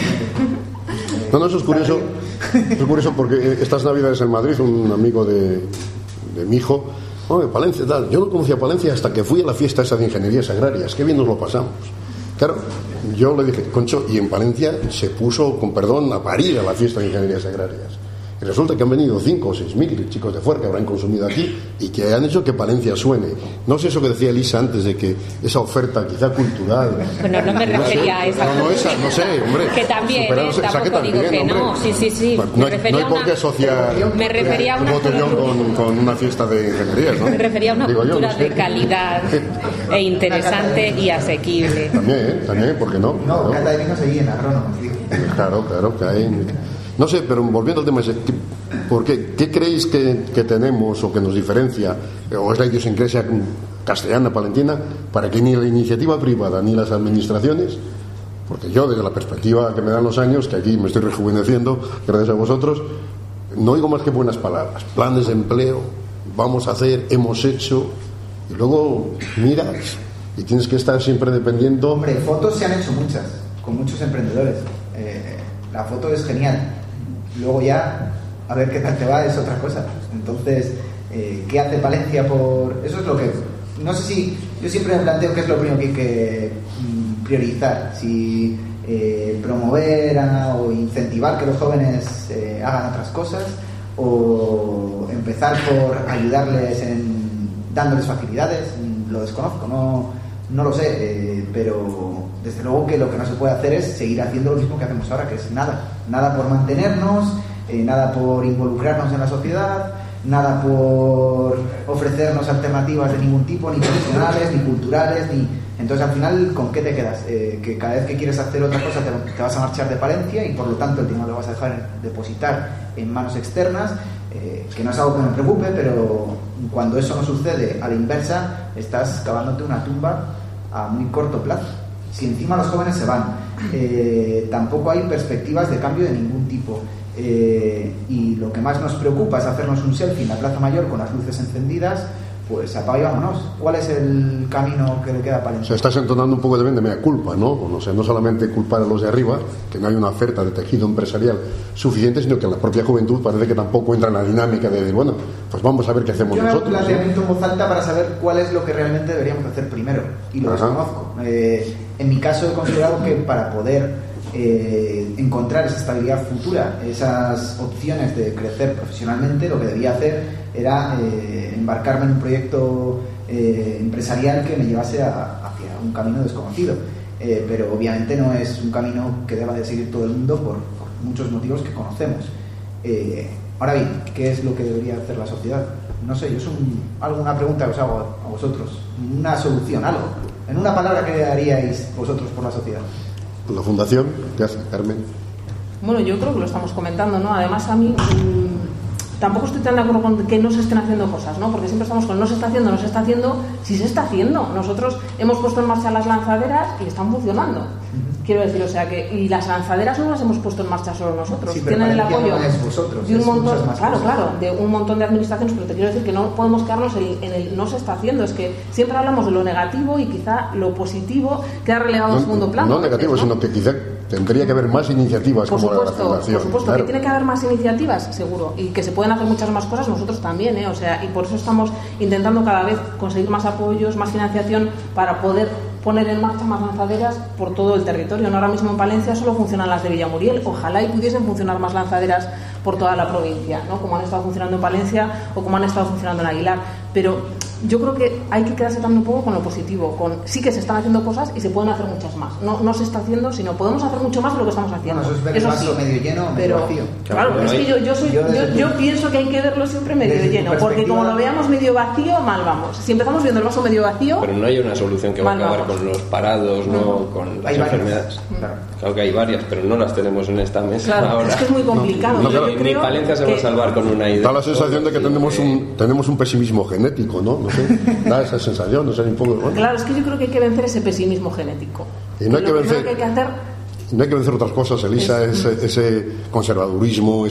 No, eso es curioso. Es curioso porque estas navidades en Madrid, un amigo de mi hijo, Palencia, tal. Yo no conocía Palencia hasta que fui a la fiesta esa de ingenierías agrarias. Qué bien nos lo pasamos. Claro, yo le dije, Concho, y en Palencia se puso, con perdón, a parir a la fiesta de ingenierías agrarias. Y resulta que han venido 5 o 6.000 chicos de fuera que habrán consumido aquí y que han hecho que Palencia suene. No sé eso que decía Elisa antes de que esa oferta quizá cultural. Bueno, no me refería a esa. No, esa, no sé, hombre. Que también, tampoco digo que no. Sí. No hay por qué asociar un botellón con una fiesta de ingenierías, ¿no? Me refería a una cultura de calidad e interesante y asequible. También, ¿por qué no? No, cata de vinos allí en agrónomos, digo. Claro, que hay... No sé, pero volviendo al tema ese, ¿qué creéis que tenemos o que nos diferencia, o es la idiosincrasia castellana, palentina, para que ni la iniciativa privada ni las administraciones, porque yo desde la perspectiva que me dan los años, que aquí me estoy rejuveneciendo gracias a vosotros, no oigo más que buenas palabras, planes de empleo, vamos a hacer, hemos hecho, y luego miras y tienes que estar siempre dependiendo. Hombre, fotos se han hecho muchas, con muchos emprendedores. La foto es genial. Luego ya, a ver qué tal te va, es otra cosa. Entonces, ¿qué hace Palencia por...? Eso es lo que... No sé si... Yo siempre me planteo qué es lo primero que hay que priorizar. Si promover o incentivar que los jóvenes hagan otras cosas, o empezar por ayudarles dándoles facilidades. Lo desconozco, no lo sé, pero desde luego que lo que no se puede hacer es seguir haciendo lo mismo que hacemos ahora, que es nada por mantenernos, nada por involucrarnos en la sociedad, nada por ofrecernos alternativas de ningún tipo, ni profesionales, ni culturales, ni... Entonces, al final, ¿con qué te quedas? Que cada vez que quieres hacer otra cosa te vas a marchar de Palencia y, por lo tanto, el dinero lo vas a dejar depositar en manos externas, que no es algo que me preocupe, pero cuando eso no sucede, a la inversa, estás cavándote una tumba a muy corto plazo. Si encima los jóvenes se van, tampoco hay perspectivas de cambio de ningún tipo. Y lo que más nos preocupa es hacernos un selfie en la Plaza Mayor con las luces encendidas, pues apaga y vámonos. ¿Cuál es el camino que le queda a Palencia? O sea, estás entonando un poco también de mea culpa, ¿no? O sea, no solamente culpar a los de arriba, que no hay una oferta de tejido empresarial suficiente, sino que la propia juventud parece que tampoco entra en la dinámica de decir, bueno, pues vamos a ver qué hacemos nosotros. Yo planteamiento en voz alta para saber cuál es lo que realmente deberíamos hacer primero, y lo desconozco. En mi caso he considerado que para poder encontrar esa estabilidad futura, esas opciones de crecer profesionalmente, lo que debía hacer era embarcarme en un proyecto empresarial que me llevase hacia un camino desconocido, pero obviamente no es un camino que deba de seguir todo el mundo por muchos motivos que conocemos. Ahora bien, ¿qué es lo que debería hacer la sociedad? No sé, yo es alguna pregunta que os hago a vosotros, una solución, algo, en una palabra, ¿qué haríais vosotros por la sociedad? La fundación, ¿qué hace, Carmen? Bueno, yo creo que lo estamos comentando, ¿no? Además, a mí tampoco estoy tan de acuerdo con que no se estén haciendo cosas, ¿no? Porque siempre estamos con no se está haciendo, si se está haciendo. Nosotros hemos puesto en marcha las lanzaderas y están funcionando. Quiero decir, o sea que, y las lanzaderas no las hemos puesto en marcha solo nosotros, sí, tienen el apoyo de un montón, de un montón de administraciones, pero te quiero decir que no podemos quedarnos en el no se está haciendo, es que siempre hablamos de lo negativo y quizá lo positivo queda relegado en segundo plano. No negativo, ¿no? Sino que quizá tendría que haber más iniciativas por como supuesto, la fundación. Por supuesto, claro. que tiene que haber más iniciativas, seguro, y que se pueden hacer muchas más cosas nosotros también, o sea, y por eso estamos intentando cada vez conseguir más apoyos, más financiación para poder poner en marcha más lanzaderas por todo el territorio. No, ahora mismo en Palencia solo funcionan las de Villamuriel, ojalá y pudiesen funcionar más lanzaderas por toda la provincia, ¿no? Como han estado funcionando en Palencia o como han estado funcionando en Aguilar, pero yo creo que hay que quedarse también un poco con lo positivo, sí que se están haciendo cosas y se pueden hacer muchas más. No se está haciendo, sino podemos hacer mucho más de lo que estamos haciendo. Bueno, eso es ver el vaso medio lleno o medio vacío. Claro, es que yo pienso que hay que verlo siempre medio lleno, porque como lo veamos medio vacío, mal vamos. Si empezamos viendo el vaso medio vacío... Pero no hay una solución que va a acabar con los parados, no con las enfermedades. Claro que hay varias, pero no las tenemos en esta mesa ahora. Es que es muy complicado. Ni Palencia se va a salvar con una idea. Da la sensación de que tenemos un pesimismo genético, ¿no? No sé, da esa sensación, no sé, un poco... Bueno. Claro, es que yo creo que hay que vencer ese pesimismo genético. Y no hay que vencer otras cosas, Elisa, ese conservadurismo,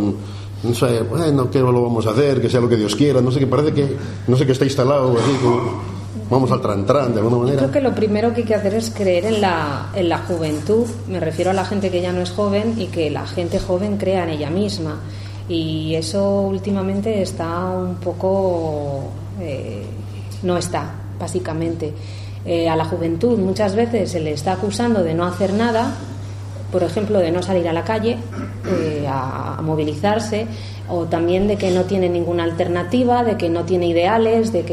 no sé, bueno, ¿qué lo vamos a hacer? Que sea lo que Dios quiera, no sé, que parece que, no sé, que está instalado así, vamos al tran-tran, de alguna manera. Yo creo que lo primero que hay que hacer es creer en la juventud, me refiero a la gente que ya no es joven, y que la gente joven crea en ella misma, y eso últimamente está un poco... no está, básicamente. A la juventud muchas veces se le está acusando de no hacer nada, por ejemplo, de no salir a la calle a movilizarse, o también de que no tiene ninguna alternativa, de que no tiene ideales, de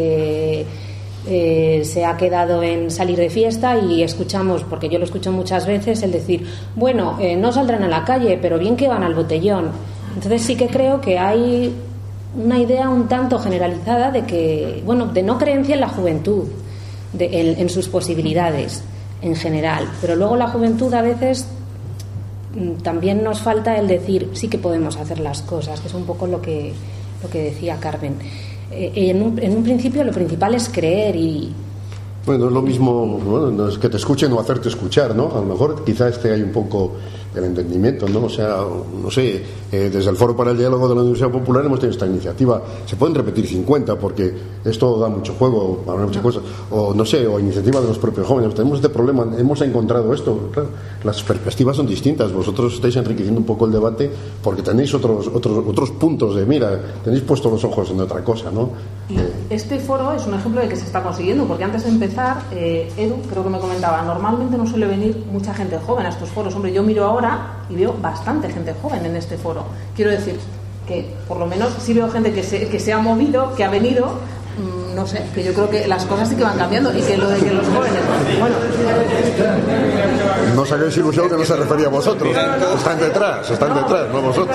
que se ha quedado en salir de fiesta, y escuchamos, porque yo lo escucho muchas veces, el decir, bueno, no saldrán a la calle, pero bien que van al botellón. Entonces sí que creo que hay una idea un tanto generalizada de que, bueno, de no creencia en la juventud, en sus posibilidades en general, pero luego la juventud a veces también nos falta el decir sí que podemos hacer las cosas, que es un poco lo que decía Carmen. En un principio lo principal es creer y... Bueno, es lo mismo, bueno, no es que te escuchen o hacerte escuchar, ¿no? A lo mejor quizá hay un poco el entendimiento, ¿no? O sea, no sé, desde el Foro para el Diálogo de la Universidad Popular hemos tenido esta iniciativa. Se pueden repetir 50 porque esto da mucho juego, habla muchas cosas. O no sé, o iniciativa de los propios jóvenes. Tenemos este problema, hemos encontrado esto. Claro, las perspectivas son distintas. Vosotros estáis enriqueciendo un poco el debate porque tenéis otros puntos de mira, tenéis puestos los ojos en otra cosa, ¿no? Y este foro es un ejemplo de que se está consiguiendo, porque antes de empezar, Edu, creo que me comentaba, normalmente no suele venir mucha gente joven a estos foros. Hombre, yo miro ahora y veo bastante gente joven en este foro. Quiero decir que por lo menos sí veo gente que se ha movido, que ha venido. no sé, que yo creo que las cosas sí que van cambiando y que lo de que los jóvenes, bueno, no os hagáis ilusión que no se refería a vosotros. Están detrás, no vosotros.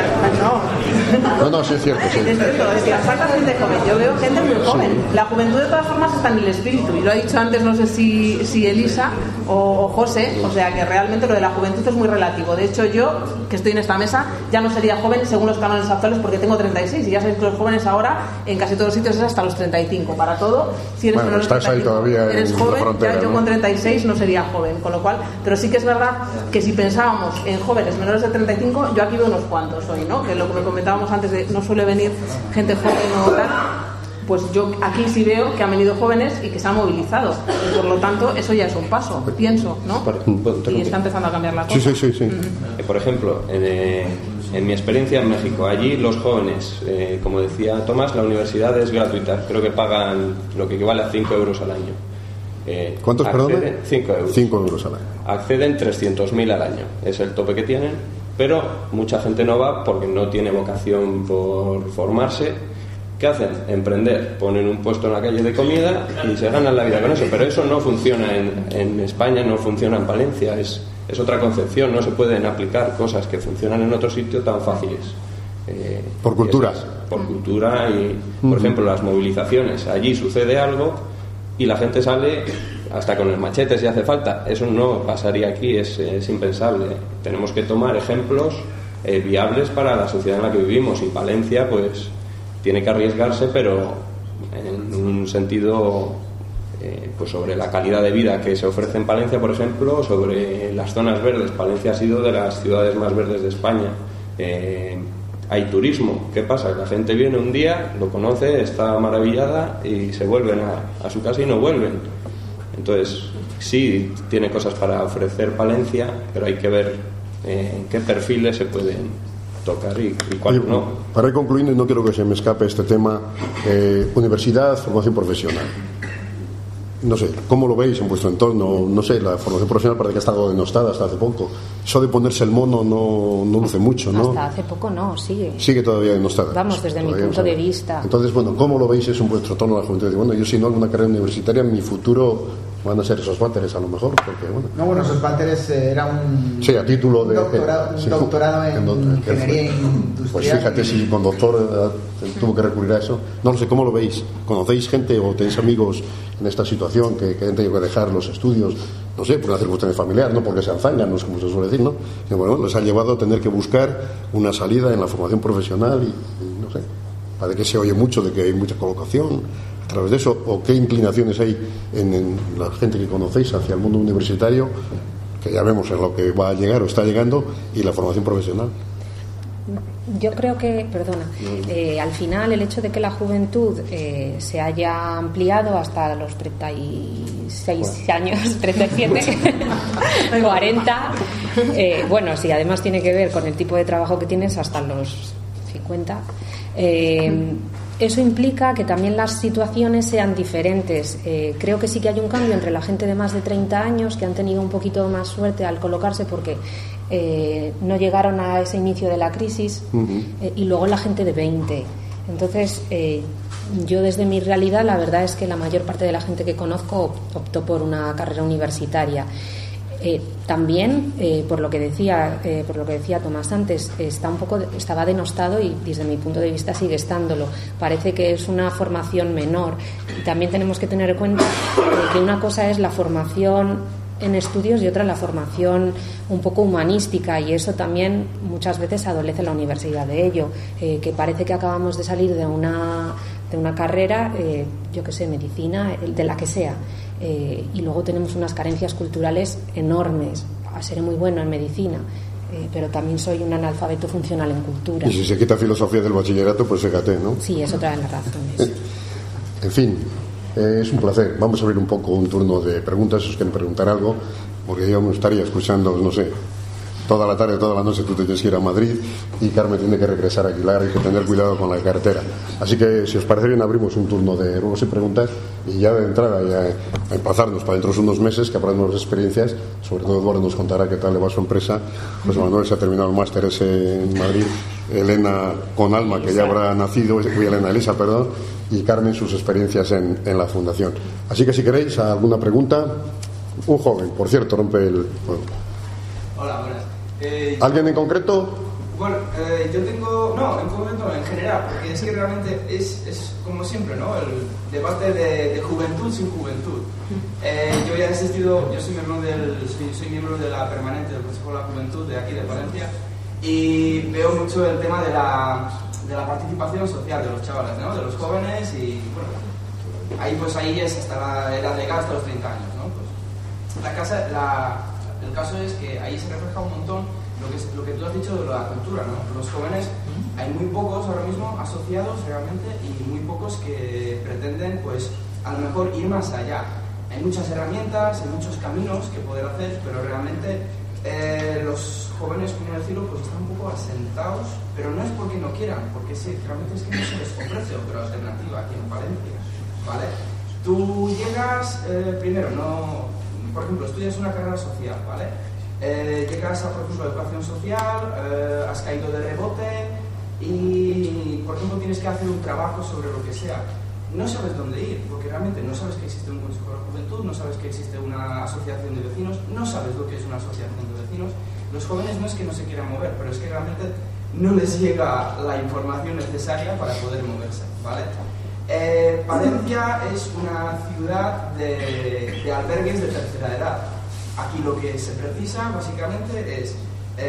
No, sí es cierto. Sí. Es cierto, es que falta gente joven. Yo veo gente muy joven. La juventud de todas formas está en el espíritu. Y lo ha dicho antes, no sé si Elisa o José, o sea que realmente lo de la juventud es muy relativo. De hecho, yo, que estoy en esta mesa, ya no sería joven según los cánones actuales porque tengo 36 y ya sabéis que los jóvenes ahora en casi todos los sitios es hasta los 35. Para todo, si eres menor de 35, eres joven, frontera, ya yo con 36 no sería joven. Con lo cual, pero sí que es verdad que si pensábamos en jóvenes menores de 35, yo aquí veo unos cuantos hoy, ¿no? Que lo que me comentábamos antes de no suele venir gente joven o tal, pues yo aquí sí veo que han venido jóvenes y que se han movilizado y por lo tanto eso ya es un paso, pienso, ¿no? Y está empezando a cambiar la cosa. Sí. Por ejemplo, en mi experiencia en México, allí los jóvenes, como decía Tomás, la universidad es gratuita, creo que pagan lo que equivale a 5 euros al año. ¿Cuántos, perdón? 5 euros. 5 euros al año. Acceden 300.000 al año, es el tope que tienen, pero mucha gente no va porque no tiene vocación por formarse. ¿Qué hacen? Emprender, ponen un puesto en la calle de comida y se ganan la vida con eso, pero eso no funciona en España, no funciona en Palencia, es otra concepción, no se pueden aplicar cosas que funcionan en otro sitio tan fáciles. Por cultura. Por cultura y, por ejemplo, las movilizaciones, allí sucede algo y la gente sale hasta con el machete si hace falta. Eso no pasaría aquí, es impensable. Tenemos que tomar ejemplos viables para la sociedad en la que vivimos, y Palencia pues tiene que arriesgarse, pero en un sentido pues sobre la calidad de vida que se ofrece en Palencia, por ejemplo, sobre las zonas verdes. Palencia ha sido de las ciudades más verdes de España. Hay turismo. ¿Qué pasa? La gente viene un día, lo conoce, está maravillada y se vuelven a su casa y no vuelven. Entonces, sí, tiene cosas para ofrecer Palencia, pero hay que ver en qué perfiles se pueden tocar y cuál no. Para ir concluyendo, y no quiero que se me escape este tema, universidad, formación profesional. No sé, ¿cómo lo veis en vuestro entorno? No sé, la formación profesional parece que ha estado denostada hasta hace poco. Eso de ponerse el mono no luce mucho, ¿no? Hasta hace poco no, sigue. Sigue todavía denostada. Vamos, desde mi punto de vista. Entonces, bueno, ¿cómo lo veis eso en vuestro entorno, la juventud? Bueno, yo si no hago una carrera universitaria, mi futuro van a ser esos váteres a lo mejor, porque bueno. Esos váteres era un... Sí, a título de... doctorado en ingeniería industrial. Pues fíjate, si con doctor tuvo que recurrir a eso. No sé, ¿cómo lo veis? ¿Conocéis gente o tenéis amigos en esta situación que han tenido que dejar los estudios, no sé, por una circunstancia familiar, no porque sean zánganos, como se suele decir, ¿no? Y bueno, les ha llevado a tener que buscar una salida en la formación profesional y no sé, parece que se oye mucho de que hay mucha colocación a través de eso, o qué inclinaciones hay en la gente que conocéis hacia el mundo universitario, que ya vemos en lo que va a llegar o está llegando, y la formación profesional. Yo creo que, al final el hecho de que la juventud se haya ampliado hasta los 36 años, 37, 40, sí, además tiene que ver con el tipo de trabajo que tienes hasta los 50. Eso implica que también las situaciones sean diferentes. Creo que sí que hay un cambio entre la gente de más de 30 años, que han tenido un poquito más suerte al colocarse porque no llegaron a ese inicio de la crisis, y luego la gente de 20. Entonces, yo desde mi realidad, la verdad es que la mayor parte de la gente que conozco optó por una carrera universitaria. También, por lo que decía Tomás antes, estaba denostado, y desde mi punto de vista sigue estándolo. Parece que es una formación menor. Y también tenemos que tener en cuenta que una cosa es la formación en estudios y otra la formación un poco humanística, y eso también muchas veces adolece la universidad de ello, que parece que acabamos de salir de una carrera, yo que sé, medicina, de la que sea, y luego tenemos unas carencias culturales enormes. Seré muy bueno en medicina, pero también soy un analfabeto funcional en cultura. Y si se quita filosofía del bachillerato, pues fíjate, ¿no? Sí, es otra de las razones. En fin, es un placer. Vamos a abrir un poco un turno de preguntas, si os quieren preguntar algo, porque yo me estaría escuchando, no sé, toda la tarde, toda la noche tú te tienes que ir a Madrid y Carmen tiene que regresar a Aguilar, hay que tener cuidado con la carretera. Así que, si os parece bien, abrimos un turno de ruegos y preguntas y ya de entrada, ya a empezarnos para dentro de unos meses, que habrá nuevas experiencias. Sobre todo Eduardo nos contará qué tal le va a su empresa. José Manuel se ha terminado el máster ese en Madrid, Elena con Alma, que ya habrá nacido, Elisa, perdón, y Carmen sus experiencias en la fundación. Así que, si queréis alguna pregunta. Un joven, por cierto, rompe el juego. Hola, buenas. ¿Alguien en concreto? Bueno, yo tengo... No, en concreto, en general, porque es que realmente es como siempre, ¿no? El debate de juventud sin juventud. Yo ya he asistido, yo soy miembro de la permanente del Consejo de la Juventud de aquí, de Valencia, y veo mucho el tema de la participación social de los chavales, ¿no? De los jóvenes, y bueno, ahí es hasta la edad legal, hasta los 30 años, ¿no? Pues, el caso es que ahí se refleja un montón lo que tú has dicho de la cultura, ¿no? Los jóvenes, hay muy pocos ahora mismo asociados realmente y muy pocos que pretenden, pues, a lo mejor ir más allá. Hay muchas herramientas, hay muchos caminos que poder hacer, pero realmente los jóvenes, como decirlo, pues están un poco asentados, pero no es porque no quieran, porque sí, realmente es que no se les ofrece otra alternativa aquí en Valencia, ¿vale? Tú llegas, primero, por ejemplo, estudias una carrera social, ¿vale? Llegas a, por ejemplo, educación social, has caído de rebote y, por ejemplo, tienes que hacer un trabajo sobre lo que sea. No sabes dónde ir, porque realmente no sabes que existe un Consejo de la Juventud, no sabes que existe una asociación de vecinos, no sabes lo que es una asociación de vecinos. Los jóvenes no es que no se quieran mover, pero es que realmente no les llega la información necesaria para poder moverse, ¿vale? Valencia es una ciudad de albergues de tercera edad. Aquí lo que se precisa básicamente es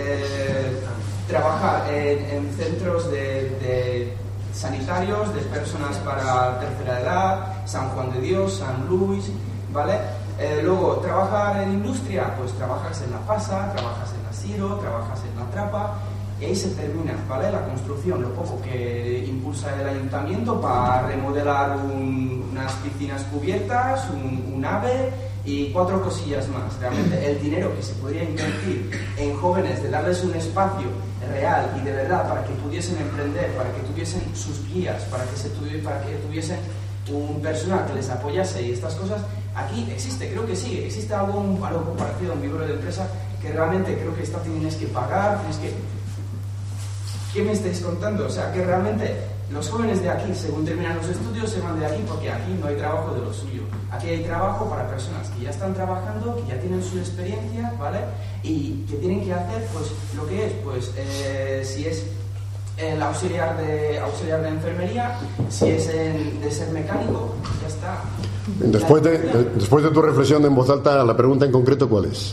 trabajar en centros de sanitarios, de personas para tercera edad, San Juan de Dios, San Luis, ¿vale? Luego, trabajar en industria, pues trabajas en la FASA, trabajas en la Siro, trabajas en la Trapa, y ahí se termina, ¿vale? La construcción, lo poco que impulsa el ayuntamiento para remodelar unas piscinas cubiertas, un AVE y 4 cosillas más. Realmente el dinero que se podría invertir en jóvenes, de darles un espacio real y de verdad para que pudiesen emprender, para que tuviesen sus guías, para que tuviesen un personal que les apoyase y estas cosas, aquí existe, creo que sí, existe algo parecido a un libro de empresa que realmente creo que tienes que pagar, ¿qué me estáis contando? O sea, que realmente los jóvenes de aquí, según terminan los estudios, se van de aquí porque aquí no hay trabajo de lo suyo. Aquí hay trabajo para personas que ya están trabajando, que ya tienen su experiencia, ¿vale? Y que tienen que hacer, pues, lo que es, pues, si es el auxiliar de enfermería, si es de ser mecánico, ya está. Después de tu reflexión en voz alta, la pregunta en concreto, ¿cuál es?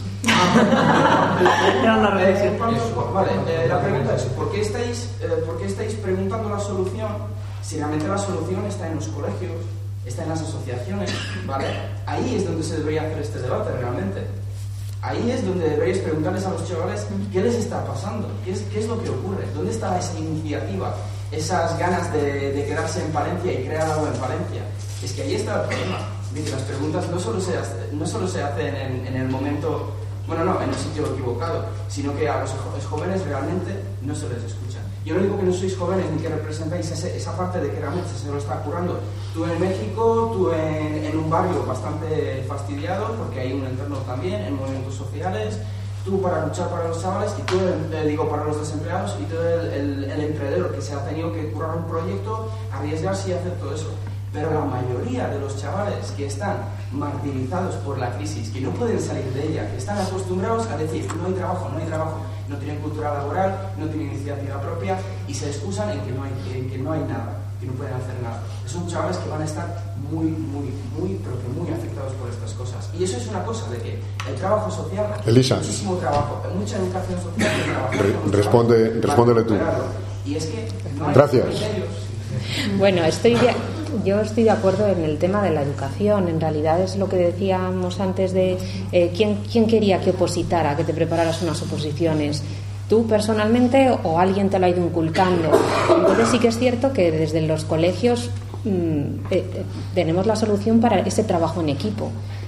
La pregunta es, ¿por qué estáis preguntando la solución si realmente la solución está en los colegios, está en las asociaciones, ¿vale? Ahí es donde se debería hacer este debate realmente. Ahí es donde deberíais preguntarles a los chavales qué les está pasando, qué es lo que ocurre, dónde está esa iniciativa, esas ganas de quedarse en Palencia y crear algo en Palencia. Es que ahí está el problema, de que las preguntas no solo se hacen en el momento, en el sitio equivocado, sino que a los jóvenes realmente no se les escucha. Yo no digo que no sois jóvenes ni que representáis esa parte de que realmente se lo está curando. Tú en México, tú en un barrio bastante fastidiado, porque hay un entorno también, en movimientos sociales, tú para luchar para los chavales, y tú, para los desempleados, y tú el emprendedor que se ha tenido que curar un proyecto, arriesgarse y hacer todo eso. Pero la mayoría de los chavales que están martirizados por la crisis, que no pueden salir de ella, que están acostumbrados a decir no hay trabajo, no tienen cultura laboral, no tienen iniciativa propia y se excusan en que no hay nada, que no pueden hacer nada. Son chavales que van a estar muy afectados por estas cosas. Y eso es una cosa de que el trabajo social, Elisa, muchísimo trabajo, mucha educación social. Respóndele tú. Y es que no hay Gracias. criterios. Bueno, yo estoy de acuerdo en el tema de la educación. En realidad es lo que decíamos antes de ¿quién quería que opositara, que te prepararas unas oposiciones? ¿Tú personalmente o alguien te lo ha ido inculcando? Entonces sí que es cierto que desde los colegios tenemos la solución para ese trabajo en equipo.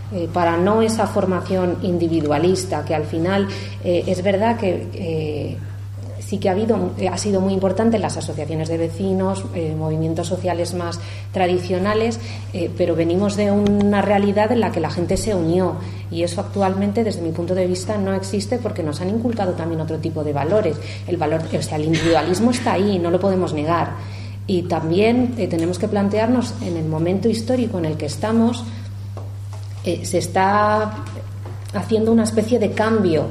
para no esa formación individualista, que al final es verdad que sí que ha sido muy importante en las asociaciones de vecinos, movimientos sociales más tradicionales, pero venimos de una realidad en la que la gente se unió, y eso actualmente, desde mi punto de vista, no existe, porque nos han inculcado también otro tipo de valores. El individualismo está ahí, no lo podemos negar, y también tenemos que plantearnos, en el momento histórico en el que estamos, se está haciendo una especie de cambio.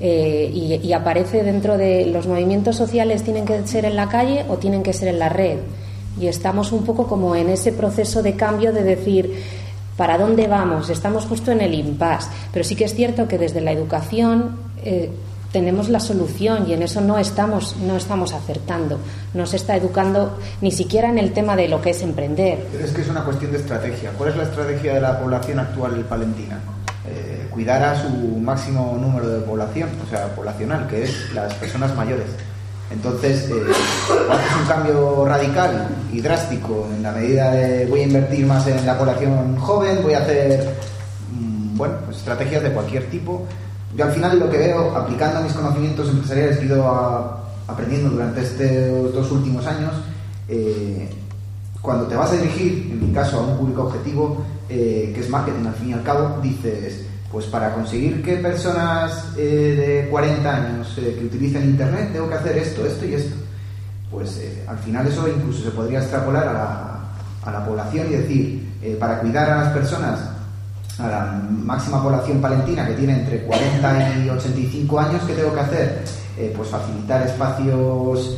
Y aparece dentro de los movimientos sociales, tienen que ser en la calle o tienen que ser en la red, y estamos un poco como en ese proceso de cambio, de decir ¿para dónde vamos? Estamos justo en el impasse, pero sí que es cierto que desde la educación tenemos la solución, y en eso no estamos acertando, no se está educando ni siquiera en el tema de lo que es emprender. Pero es que es una cuestión de estrategia. ¿Cuál es la estrategia de la población actual palentina? Cuidar a su máximo número de población, o sea, poblacional, que es las personas mayores. Entonces, haces un cambio radical y drástico en la medida de voy a invertir más en la población joven, voy a hacer pues estrategias de cualquier tipo. Yo al final lo que veo, aplicando mis conocimientos empresariales que he ido aprendiendo durante estos 2 últimos años, cuando te vas a dirigir, en mi caso, a un público objetivo, que es marketing al fin y al cabo, dices, pues para conseguir que personas de 40 años que utilicen internet tengo que hacer esto y esto. Pues al final eso incluso se podría extrapolar a la población y decir, para cuidar a las personas, a la máxima población palentina, que tiene entre 40 y 85 años, ¿qué tengo que hacer? Pues facilitar espacios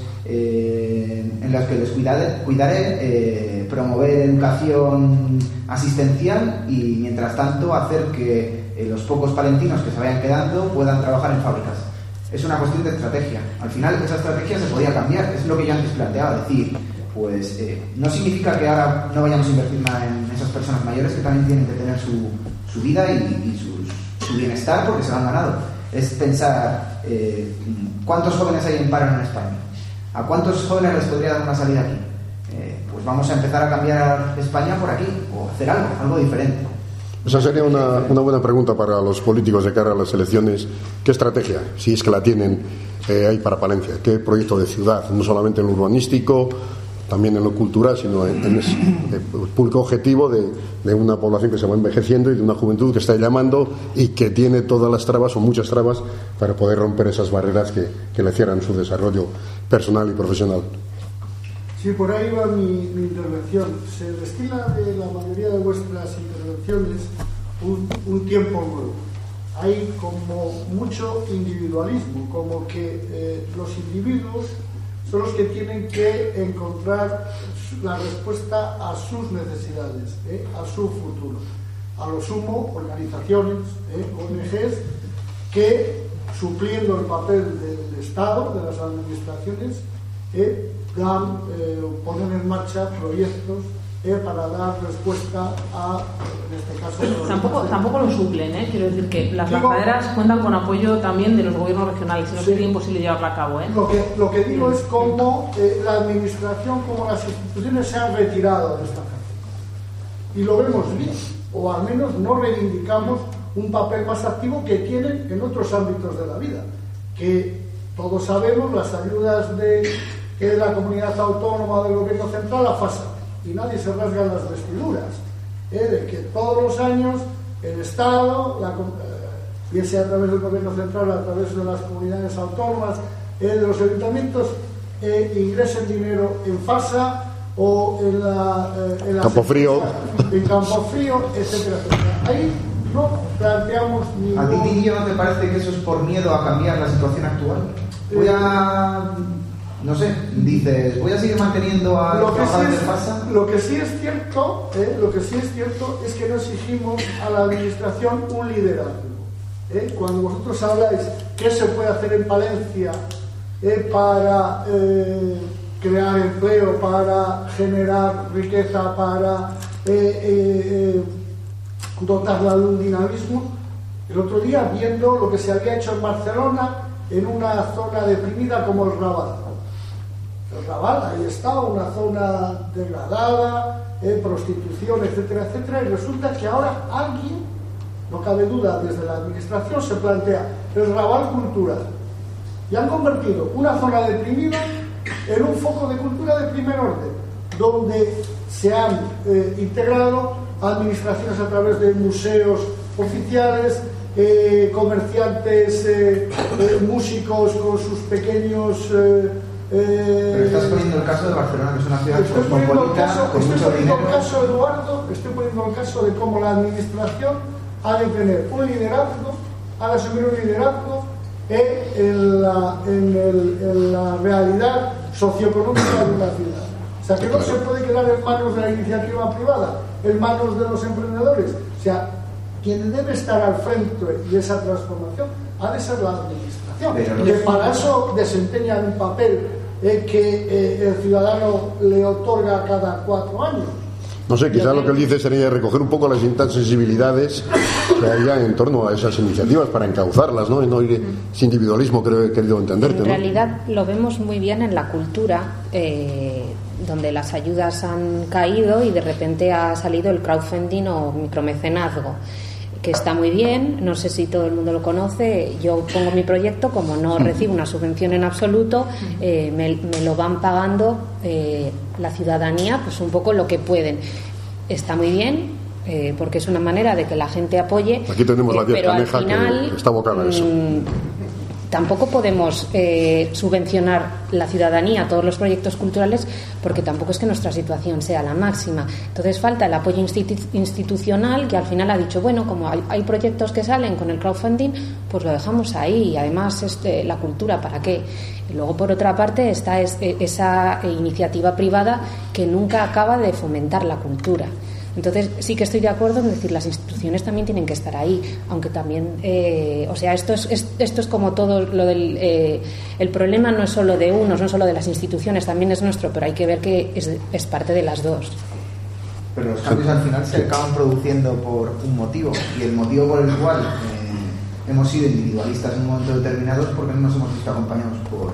en los que les cuidaré, promover educación asistencial, y mientras tanto hacer que los pocos palentinos que se vayan quedando puedan trabajar en fábricas. Es una cuestión de estrategia. Al final esa estrategia se podía cambiar, es lo que yo antes planteaba, decir, pues no significa que ahora no vayamos a invertir nada en esas personas mayores, que también tienen que tener su vida y su bienestar, porque se lo han ganado. Es pensar cuántos jóvenes hay en paro en España, a cuántos jóvenes les podría dar una salida aquí. Pues vamos a empezar a cambiar España por aquí, o hacer algo diferente. Esa sería una buena pregunta para los políticos de cara a las elecciones. ¿Qué estrategia, si es que la tienen, hay para Palencia? ¿Qué proyecto de ciudad? No solamente en lo urbanístico, también en lo cultural, sino en ese público objetivo de una población que se va envejeciendo y de una juventud que está llamando y que tiene todas las trabas o muchas trabas para poder romper esas barreras que le cierran su desarrollo personal y profesional. Sí, por ahí va mi intervención. Se destila de la mayoría de vuestras intervenciones un tiempo nuevo. Hay como mucho individualismo, como que los individuos son los que tienen que encontrar la respuesta a sus necesidades, a su futuro. A lo sumo, organizaciones, ONGs, que supliendo el papel del Estado, de las administraciones, ponen en marcha proyectos para dar respuesta a, en este caso... Tampoco lo suplen, quiero decir que las lanzaderas cuentan con apoyo también de los gobiernos regionales, si no sería imposible llevarla a cabo. Lo que digo es cómo la administración, como las instituciones se han retirado de esta gente. Y lo vemos bien, o al menos no reivindicamos un papel más activo que tienen en otros ámbitos de la vida, que todos sabemos, las ayudas que la comunidad autónoma del gobierno central afasan, y nadie se rasga las vestiduras, de que todos los años el Estado, bien sea a través del gobierno central, a través de las comunidades autónomas, de los ayuntamientos, ingresen dinero en FASA o en Campofrío, etcétera, etcétera. Ahí no planteamos ningún... ¿A ti, Didio, no te parece que eso es por miedo a cambiar la situación actual? No sé, dices, voy a seguir manteniendo a los trabajadores de FASA. Lo que sí es cierto es que no exigimos a la administración un liderazgo. Cuando vosotros habláis qué se puede hacer en Palencia para crear empleo, para generar riqueza, para dotarla de un dinamismo, el otro día viendo lo que se había hecho en Barcelona en una zona deprimida como el Raval. El Raval, ahí está, una zona degradada, prostitución, etcétera, etcétera, y resulta que ahora alguien no cabe duda, desde la administración se plantea el Raval Cultural y han convertido una zona deprimida en un foco de cultura de primer orden, donde se han integrado administraciones a través de museos oficiales, comerciantes, músicos con sus pequeños... Pero estás poniendo el caso de Barcelona, que es una ciudad cosmopolita, con mucho dinero. Estoy poniendo el caso de cómo la administración ha de tener un liderazgo, ha de asumir un liderazgo en la realidad socioeconómica de una ciudad. O sea, que no se puede quedar en manos de la iniciativa privada, en manos de los emprendedores. O sea, quien debe estar al frente de esa transformación ha de ser la administración, que para eso desempeña un papel que el ciudadano le otorga cada 4 años. No sé, quizá lo que él dice sería recoger un poco las distintas sensibilidades que haya en torno a esas iniciativas para encauzarlas, ¿no? Y no ir sin individualismo, creo que he querido entenderte, ¿no? En realidad lo vemos muy bien en la cultura, donde las ayudas han caído y de repente ha salido el crowdfunding o micromecenazgo, que está muy bien, no sé si todo el mundo lo conoce. Yo pongo mi proyecto, como no recibo una subvención en absoluto, me lo van pagando la ciudadanía, pues un poco lo que pueden. Está muy bien, porque es una manera de que la gente apoye. Aquí tenemos la tía pero Caneja, al final, que está abocada a eso. Tampoco podemos subvencionar la ciudadanía, todos los proyectos culturales, porque tampoco es que nuestra situación sea la máxima. Entonces falta el apoyo institucional, que al final ha dicho, bueno, como hay proyectos que salen con el crowdfunding, pues lo dejamos ahí. Y además la cultura, ¿para qué? Y luego, por otra parte, está esa iniciativa privada que nunca acaba de fomentar la cultura. Entonces sí que estoy de acuerdo en decir, las instituciones también tienen que estar ahí, aunque también, o sea, esto es como todo lo del el problema no es solo de unos, no solo de las instituciones, también es nuestro, pero hay que ver que es parte de las dos. Pero los cambios al final se acaban produciendo por un motivo, y el motivo por el cual hemos sido individualistas en un momento determinado es porque no nos hemos visto acompañados por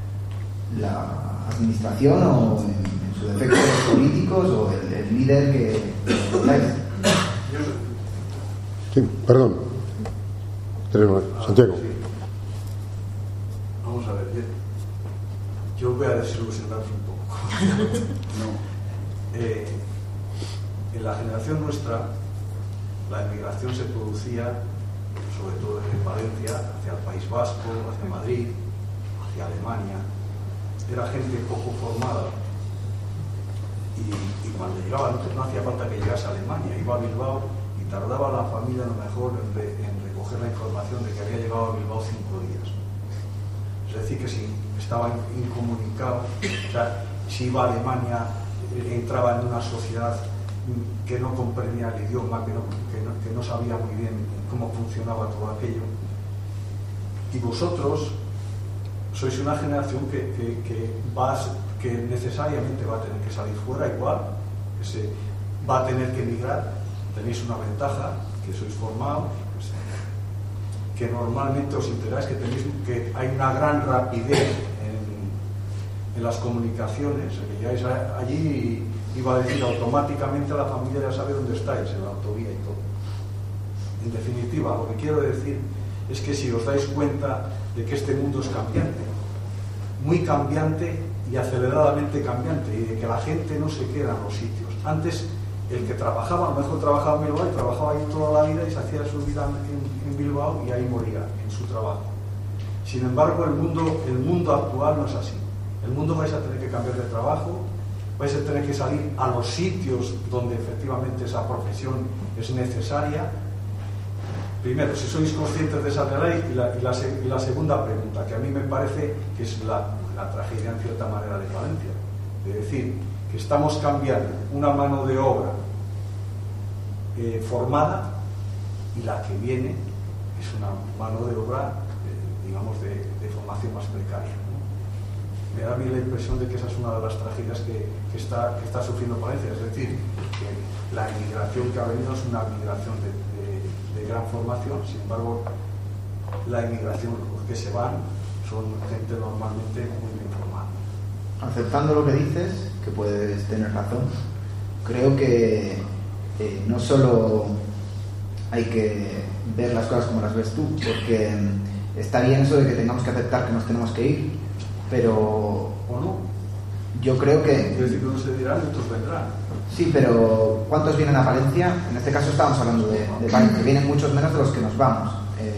la administración o en su defecto los políticos o el líder que tengáis. Sí, perdón. Santiago. Sí. Vamos a ver, yo voy a desilusionarme un poco. No. En la generación nuestra, la emigración se producía, sobre todo desde Valencia, hacia el País Vasco, hacia Madrid, hacia Alemania. Era gente poco formada. Y cuando llegaba, no hacía falta que llegase a Alemania, iba a Bilbao y tardaba la familia a lo mejor en recoger la información de que había llegado a Bilbao 5 días. Es decir, que si estaba incomunicado, o sea, si iba a Alemania, entraba en una sociedad que no comprendía el idioma, que no sabía muy bien cómo funcionaba todo aquello. Y vosotros sois una generación que necesariamente va a tener que salir fuera, igual, va a tener que emigrar. Tenéis una ventaja, que sois formados, que normalmente os enteráis que hay una gran rapidez en las comunicaciones, que llegáis allí y va a decir automáticamente la familia ya sabe dónde estáis, en la autovía y todo. En definitiva, lo que quiero decir es que si os dais cuenta de que este mundo es cambiante, muy cambiante y aceleradamente cambiante, y de que la gente no se queda en los sitios. Antes, el que trabajaba, a lo mejor trabajaba en Bilbao y trabajaba ahí toda la vida y se hacía su vida en Bilbao y ahí moría en su trabajo. Sin embargo, el mundo actual no es así. El mundo vais a tener que cambiar de trabajo, vais a tener que salir a los sitios donde efectivamente esa profesión es necesaria. Primero, si sois conscientes de esa realidad, y la segunda pregunta, que a mí me parece que es la tragedia en cierta manera de Valencia, de decir que estamos cambiando una mano de obra formada y la que viene es una mano de obra, digamos, de formación más precaria, ¿no? Me da a mí la impresión de que esa es una de las tragedias que está sufriendo Valencia, es decir, que la inmigración que ha venido es una migración de gran formación, sin embargo la inmigración, los que se van son gente normalmente muy bien formada. Aceptando lo que dices, que puedes tener razón, creo que no solo hay que ver las cosas como las ves tú, porque está bien eso de que tengamos que aceptar que nos tenemos que ir, pero... ¿O no? Yo creo que... Quiere decir que no se dirán y otros vendrán. Sí, pero ¿cuántos vienen a Palencia? En este caso estamos hablando de Palencia. Vienen muchos menos de los que nos vamos.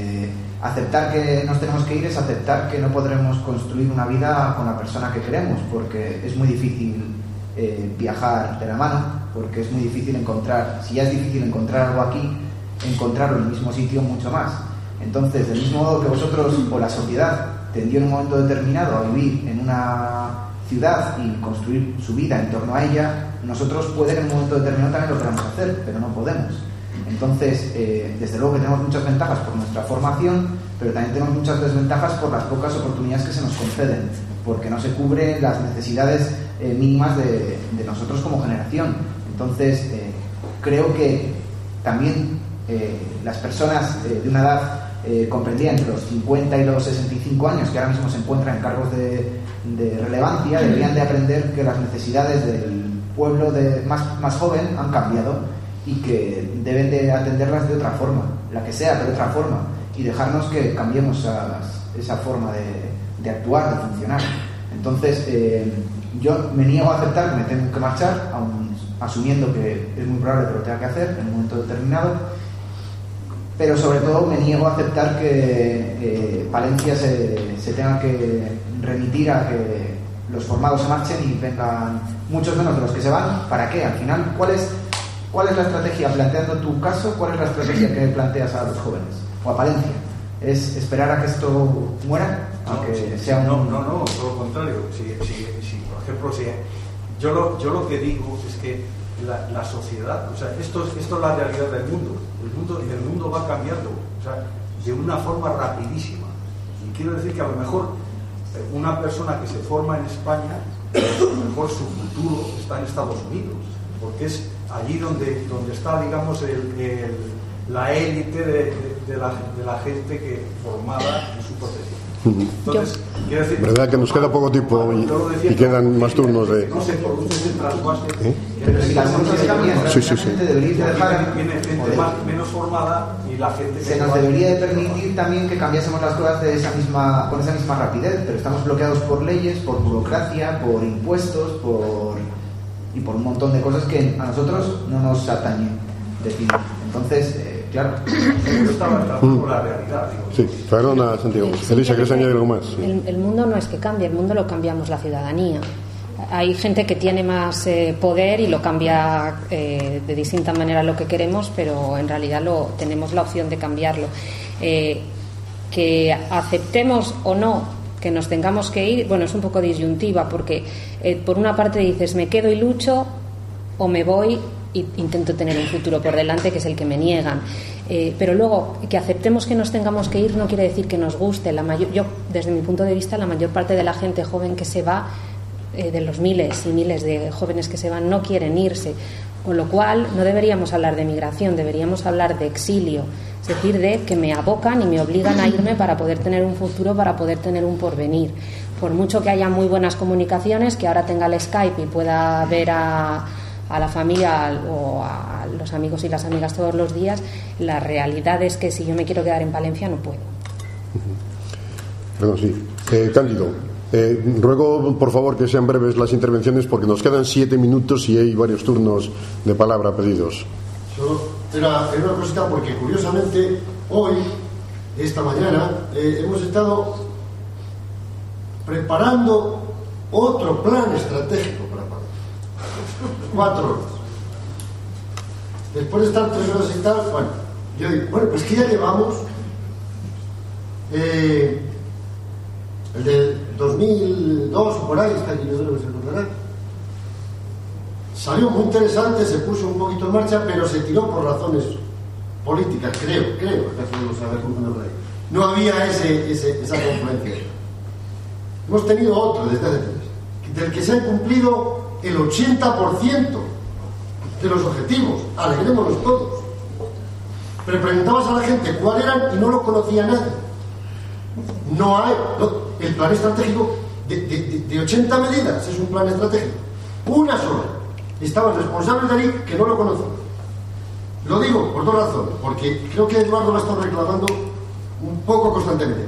Aceptar que nos tenemos que ir es aceptar que no podremos construir una vida con la persona que queremos, porque es muy difícil viajar de la mano, porque es muy difícil encontrar, si ya es difícil encontrar algo aquí, encontrarlo en el mismo sitio mucho más. Entonces, del mismo modo que vosotros o la sociedad tendió en un momento determinado a vivir en una ciudad y construir su vida en torno a ella, nosotros puede que en un momento determinado también lo queramos hacer, pero no podemos. Entonces, desde luego que tenemos muchas ventajas por nuestra formación, pero también tenemos muchas desventajas por las pocas oportunidades que se nos conceden, porque no se cubren las necesidades mínimas de nosotros como generación. Entonces, creo que también las personas de una edad comprendida entre los 50 y los 65 años, que ahora mismo se encuentran en cargos de relevancia, deberían de aprender que las necesidades del pueblo más joven han cambiado y que deben de atenderlas de otra forma, la que sea, de otra forma, y dejarnos que cambiemos esa forma de actuar, de funcionar. Entonces, yo me niego a aceptar que me tengo que marchar, aun asumiendo que es muy probable que lo tenga que hacer en un momento determinado, pero sobre todo me niego a aceptar que Palencia se tenga que remitir a que los formados se marchen y vengan muchos menos de los que se van. ¿Para qué? Al final, ¿cuál es la estrategia? Planteando tu caso, ¿cuál es la estrategia que planteas a los jóvenes o a Palencia? ¿Es esperar a que esto muera? Sea un... No, todo lo contrario. Por ejemplo, yo lo que digo es que la sociedad, o sea, esto es la realidad del mundo. El mundo va cambiando, o sea, de una forma rapidísima. Y quiero decir que a lo mejor una persona que se forma en España, a lo mejor su futuro está en Estados Unidos, porque es allí donde está, digamos, la élite de la gente que formada en su profesión. Entonces, quiero decir, verdad que nos queda poco tiempo y quedan más turnos de... No se produce ese trasvase. Pero si las cosas cambian, sí. debería dejar... Viene gente menos formada y la gente... Se nos debería de permitir también que cambiásemos las cosas con esa misma rapidez, pero estamos bloqueados por leyes, por burocracia, por impuestos, y por un montón de cosas que a nosotros no nos atañen de fin. Entonces, claro, yo estaba tratando la realidad. Sí, perdona, Santiago. Elisa, ¿quieres añadir algo más? Sí. El mundo no es que cambie, el mundo lo cambiamos la ciudadanía. Hay gente que tiene más poder y lo cambia de distinta manera lo que queremos, pero en realidad tenemos la opción de cambiarlo. Que aceptemos o no que nos tengamos que ir, bueno, es un poco disyuntiva, porque por una parte dices, me quedo y lucho, o me voy e intento tener un futuro por delante, que es el que me niegan. Pero luego, que aceptemos que nos tengamos que ir no quiere decir que nos guste. Yo, desde mi punto de vista, la mayor parte de la gente joven que se va, de los miles y miles de jóvenes que se van, no quieren irse. Con lo cual, no deberíamos hablar de migración, deberíamos hablar de exilio. Es decir, de que me abocan y me obligan a irme para poder tener un futuro, para poder tener un porvenir. Por mucho que haya muy buenas comunicaciones, que ahora tenga el Skype y pueda ver a la familia o a los amigos y las amigas todos los días, la realidad es que si yo me quiero quedar en Palencia no puedo. Bueno, sí. Cándido, ruego por favor que sean breves las intervenciones porque nos quedan 7 minutos y hay varios turnos de palabra pedidos. Era una cosita porque curiosamente hoy, esta mañana, hemos estado preparando otro plan estratégico para Palencia. 4 horas. Después de estar 3 horas y tal, bueno, yo digo, pues que ya llevamos el del 2002 o por ahí, está aquí, yo creo que se recordará. Salió muy interesante, se puso un poquito en marcha, pero se tiró por razones políticas, creo, no había esa confluencia. Hemos tenido otro desde hace 3, del que se han cumplido el 80% de los objetivos. Alegrémonos todos. Pero preguntabas a la gente cuál eran y no lo conocía nadie. El plan estratégico de 80 medidas es un plan estratégico. Una sola. Estaban responsables de ahí que no lo conocían. Lo digo por dos razones, porque creo que Eduardo lo ha estado reclamando un poco constantemente.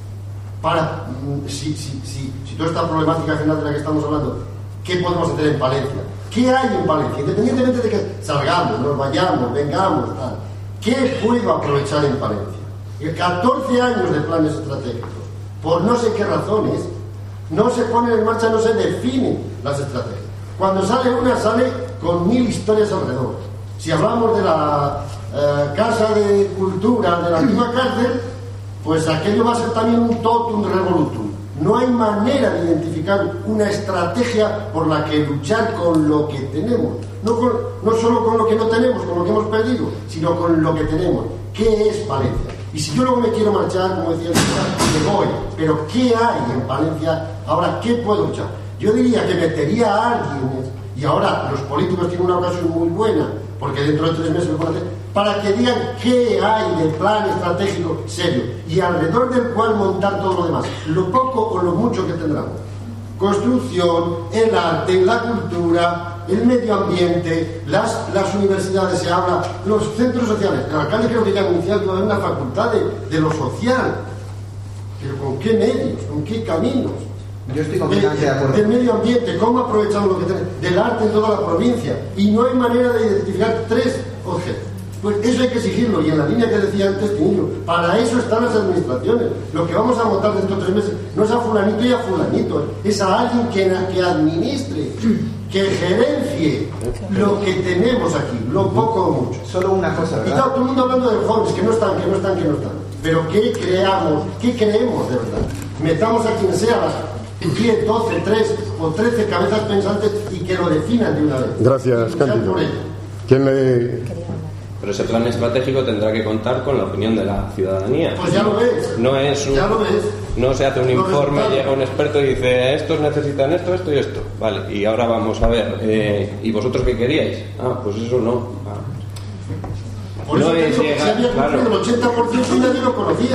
Para, si toda esta problemática general de la que estamos hablando, ¿qué podemos hacer en Palencia? ¿Qué hay en Palencia? Independientemente de que salgamos, nos vayamos, vengamos, tal, ¿qué puedo aprovechar en Palencia? 14 años de planes estratégicos, por no sé qué razones, no se ponen en marcha, no se definen las estrategias. Cuando sale una, sale con 1000 historias alrededor. Si hablamos de la Casa de Cultura de la antigua cárcel, pues aquello va a ser también un totum revolutum. No hay manera de identificar una estrategia por la que luchar con lo que tenemos. No solo con lo que no tenemos, con lo que hemos perdido, sino con lo que tenemos. ¿Qué es Palencia? Y si yo luego me quiero marchar, como decía el señor, me voy. Pero ¿qué hay en Palencia? Ahora, ¿qué puedo luchar? Yo diría que metería a alguien, y ahora los políticos tienen una ocasión muy buena, porque dentro de 3 meses me pueden hacer, para que digan qué hay de plan estratégico serio y alrededor del cual montar todo lo demás, lo poco o lo mucho que tendremos. Construcción, el arte, la cultura, el medio ambiente, las universidades, se habla, los centros sociales. El alcalde creo que ya ha anunciado toda una facultad de lo social. Pero ¿con qué medios? ¿Con qué caminos? Yo estoy completamente de acuerdo. Del medio ambiente, ¿cómo aprovechamos lo que tenemos? Del arte en toda la provincia. Y no hay manera de identificar 3 objetos. Pues eso hay que exigirlo, y en la línea que decía antes Tinillo, para eso están las administraciones. Lo que vamos a votar dentro de 3 meses no es a fulanito y a fulanito, es a alguien que administre, que gerencie lo que tenemos aquí, lo poco o mucho. Solo una cosa, ¿verdad? Y claro, todo el mundo hablando de jóvenes, que no están. Pero ¿qué creamos? ¿Qué creemos de verdad? Metamos a quien sea las 10, 12, 3 o 13 cabezas pensantes y que lo definan de una vez. Gracias, Cándido. ¿Quién le...? Pero ese plan estratégico tendrá que contar con la opinión de la ciudadanía. Pues ya lo ves. No se hace un informe, llega un experto y dice, estos necesitan esto, esto y esto. Vale, y ahora vamos a ver, ¿y vosotros qué queríais? Pues eso no. Por eso te digo que se había cumplido el 80% y nadie lo conocía.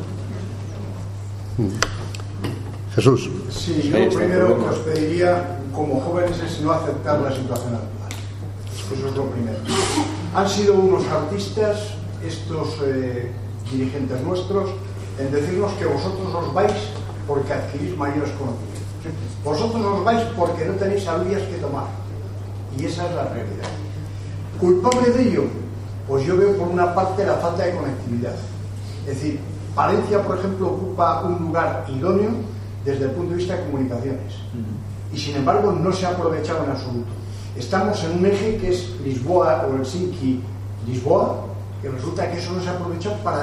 Jesús. Sí, yo lo primero que os pediría como jóvenes es no aceptar la situación actual. Eso es lo primero. Han sido unos artistas estos dirigentes nuestros en decirnos que vosotros os vais porque adquirís mayores conocimientos. Vosotros os vais porque no tenéis alubias que tomar. Y esa es la realidad. ¿Culpable de ello? Pues yo veo por una parte la falta de conectividad. Es decir, Palencia, por ejemplo, ocupa un lugar idóneo desde el punto de vista de comunicaciones. Y sin embargo no se ha aprovechado en absoluto. Estamos en un eje que es Lisboa o Helsinki-Lisboa, que resulta que eso no se ha aprovechado para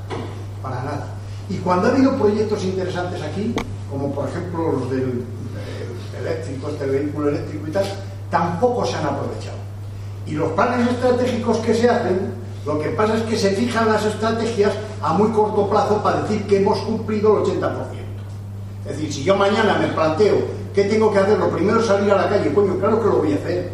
nada. Y cuando ha habido proyectos interesantes aquí, como por ejemplo los del eléctrico, este vehículo eléctrico y tal, tampoco se han aprovechado. Y los planes estratégicos que se hacen, lo que pasa es que se fijan las estrategias a muy corto plazo para decir que hemos cumplido el 80%. Es decir, si yo mañana me planteo ¿qué tengo que hacer? Lo primero es salir a la calle. Coño, claro que lo voy a hacer.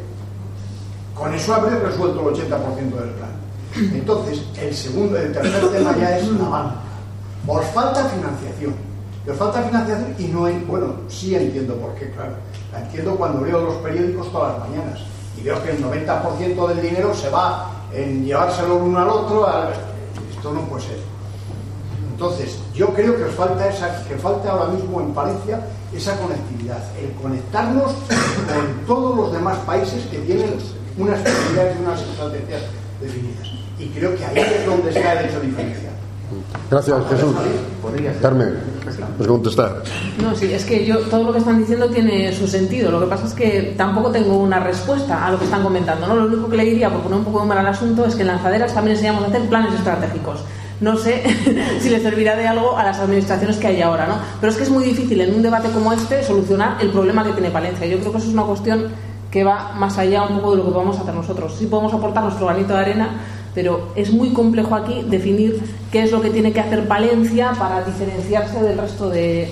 Con eso habré resuelto el 80% del plan. Entonces, el tercer tema ya es la banca. Os falta financiación. Os falta financiación y no hay... Bueno, sí entiendo por qué, claro. La entiendo cuando leo los periódicos todas las mañanas y veo que el 90% del dinero se va en llevárselo uno al otro. Esto no puede ser. Entonces, yo creo que falta ahora mismo en Palencia esa conectividad, el conectarnos con todos los demás países que tienen unas prioridades y unas estrategias definidas. Y creo que ahí es donde está el hecho diferencial. Gracias, Jesús. Carmen, ¿puedes contestar? No, sí, es que todo lo que están diciendo tiene su sentido. Lo que pasa es que tampoco tengo una respuesta a lo que están comentando, ¿no? Lo único que le diría, por poner un poco de humor al asunto, es que en Lanzaderas también enseñamos a hacer planes estratégicos. No sé si le servirá de algo a las administraciones que hay ahora, ¿no? Pero es que es muy difícil en un debate como este solucionar el problema que tiene Palencia. Yo creo que eso es una cuestión que va más allá un poco de lo que podemos hacer nosotros. Sí podemos aportar nuestro granito de arena, pero es muy complejo aquí definir qué es lo que tiene que hacer Palencia para diferenciarse del resto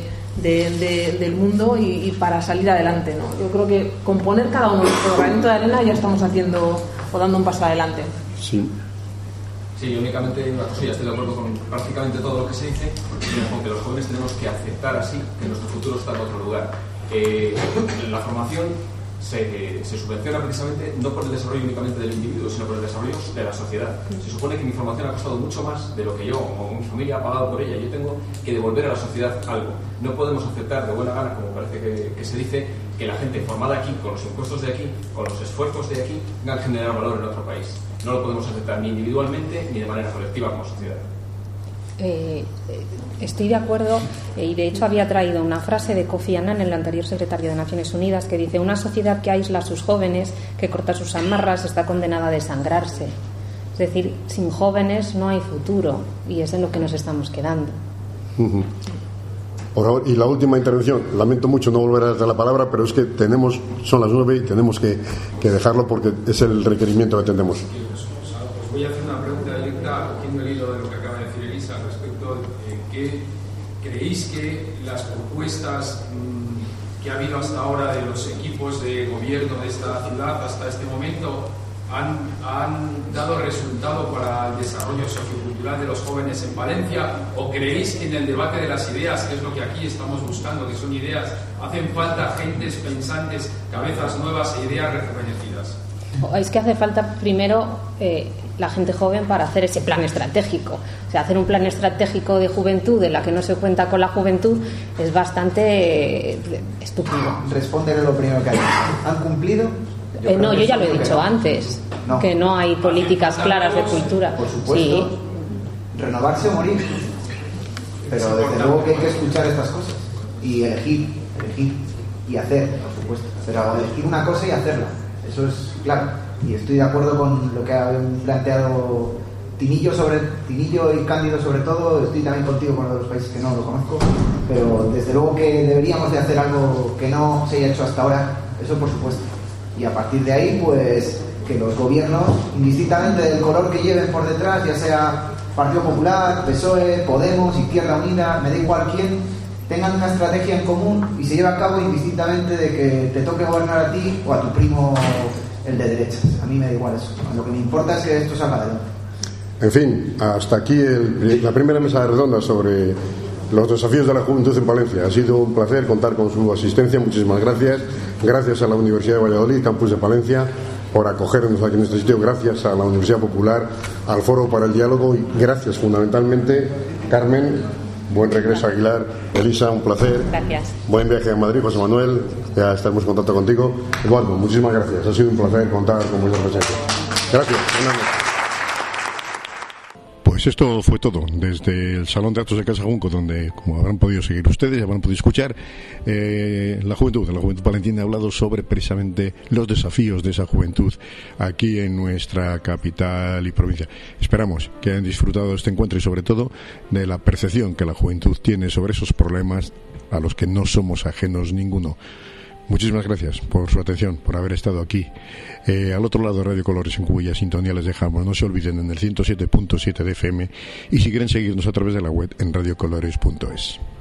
del mundo y para salir adelante, ¿no? Yo creo que con poner cada uno nuestro granito de arena ya estamos haciendo o dando un paso adelante. Sí. Sí, únicamente una cosilla, estoy de acuerdo con prácticamente todo lo que se dice, porque los jóvenes tenemos que aceptar así que nuestro futuro está en otro lugar. La formación se subvenciona precisamente no por el desarrollo únicamente del individuo, sino por el desarrollo de la sociedad. Se supone que mi formación ha costado mucho más de lo que yo o mi familia ha pagado por ella. Yo tengo que devolver a la sociedad algo. No podemos aceptar de buena gana, como parece que se dice, que la gente formada aquí, con los impuestos de aquí, con los esfuerzos de aquí, venga a generar valor en otro país. No lo podemos aceptar ni individualmente ni de manera colectiva como sociedad. Estoy de acuerdo, y de hecho había traído una frase de Kofi Annan, el anterior secretario de Naciones Unidas, que dice: una sociedad que aísla a sus jóvenes, que corta sus amarras, está condenada a desangrarse. Es decir, sin jóvenes no hay futuro, y es en lo que nos estamos quedando. Por favor, y la última intervención. Lamento mucho no volver a dar la palabra, pero es que son las 9 y tenemos que dejarlo porque es el requerimiento que tenemos. Os voy a hacer una pregunta directa, cogiendo el hilo de lo que acaba de decir Elisa respecto de qué creéis que las propuestas que ha habido hasta ahora de los equipos de gobierno de esta ciudad hasta este momento han dado resultado para el desarrollo sociocultural de los jóvenes en Palencia, o creéis que en el debate de las ideas, que es lo que aquí estamos buscando, que son ideas, hacen falta gentes pensantes, cabezas nuevas e ideas rejuvenecidas? Es que hace falta primero la gente joven para hacer ese plan estratégico. O sea, hacer un plan estratégico de juventud en la que no se cuenta con la juventud es bastante estúpido. Respóndele lo primero que hay. ¿Han cumplido? No, yo ya lo he dicho antes, que no hay políticas claras de cultura. Por supuesto, renovarse o morir. Pero desde luego que hay que escuchar estas cosas y elegir y hacer, por supuesto. Pero elegir una cosa y hacerla, eso es claro. Y estoy de acuerdo con lo que ha planteado Tinillo y Cándido sobre todo. Estoy también contigo con lo de los países que no lo conozco. Pero desde luego que deberíamos de hacer algo que no se haya hecho hasta ahora, eso por supuesto. Y a partir de ahí, pues, que los gobiernos, indistintamente del color que lleven por detrás, ya sea Partido Popular, PSOE, Podemos, Izquierda Unida, me da igual quién, tengan una estrategia en común y se lleve a cabo indistintamente de que te toque gobernar a ti o a tu primo el de derechas. A mí me da igual eso. Lo que me importa es que esto salga adelante. En fin, hasta aquí la primera mesa redonda sobre los desafíos de la juventud en Palencia. Ha sido un placer contar con su asistencia. Muchísimas gracias. Gracias a la Universidad de Valladolid, Campus de Palencia, por acogernos aquí en este sitio. Gracias a la Universidad Popular, al Foro para el Diálogo, y gracias fundamentalmente, Carmen. Buen regreso a Aguilar. Elisa, un placer. Gracias. Buen viaje a Madrid, José Manuel. Ya estaremos en contacto contigo. Eduardo, muchísimas gracias. Ha sido un placer contar con vuestra presencia. Gracias. Pues esto fue todo desde el Salón de Actos de Casa Junco, donde, como habrán podido seguir ustedes, habrán podido escuchar, la juventud palentina ha hablado sobre precisamente los desafíos de esa juventud aquí en nuestra capital y provincia. Esperamos que hayan disfrutado de este encuentro y sobre todo de la percepción que la juventud tiene sobre esos problemas a los que no somos ajenos ninguno. Muchísimas gracias por su atención, por haber estado aquí. Al otro lado de Radio Colores, en cuya sintonía les dejamos. No se olviden, en el 107.7 de FM, y si quieren seguirnos a través de la web en radiocolores.es.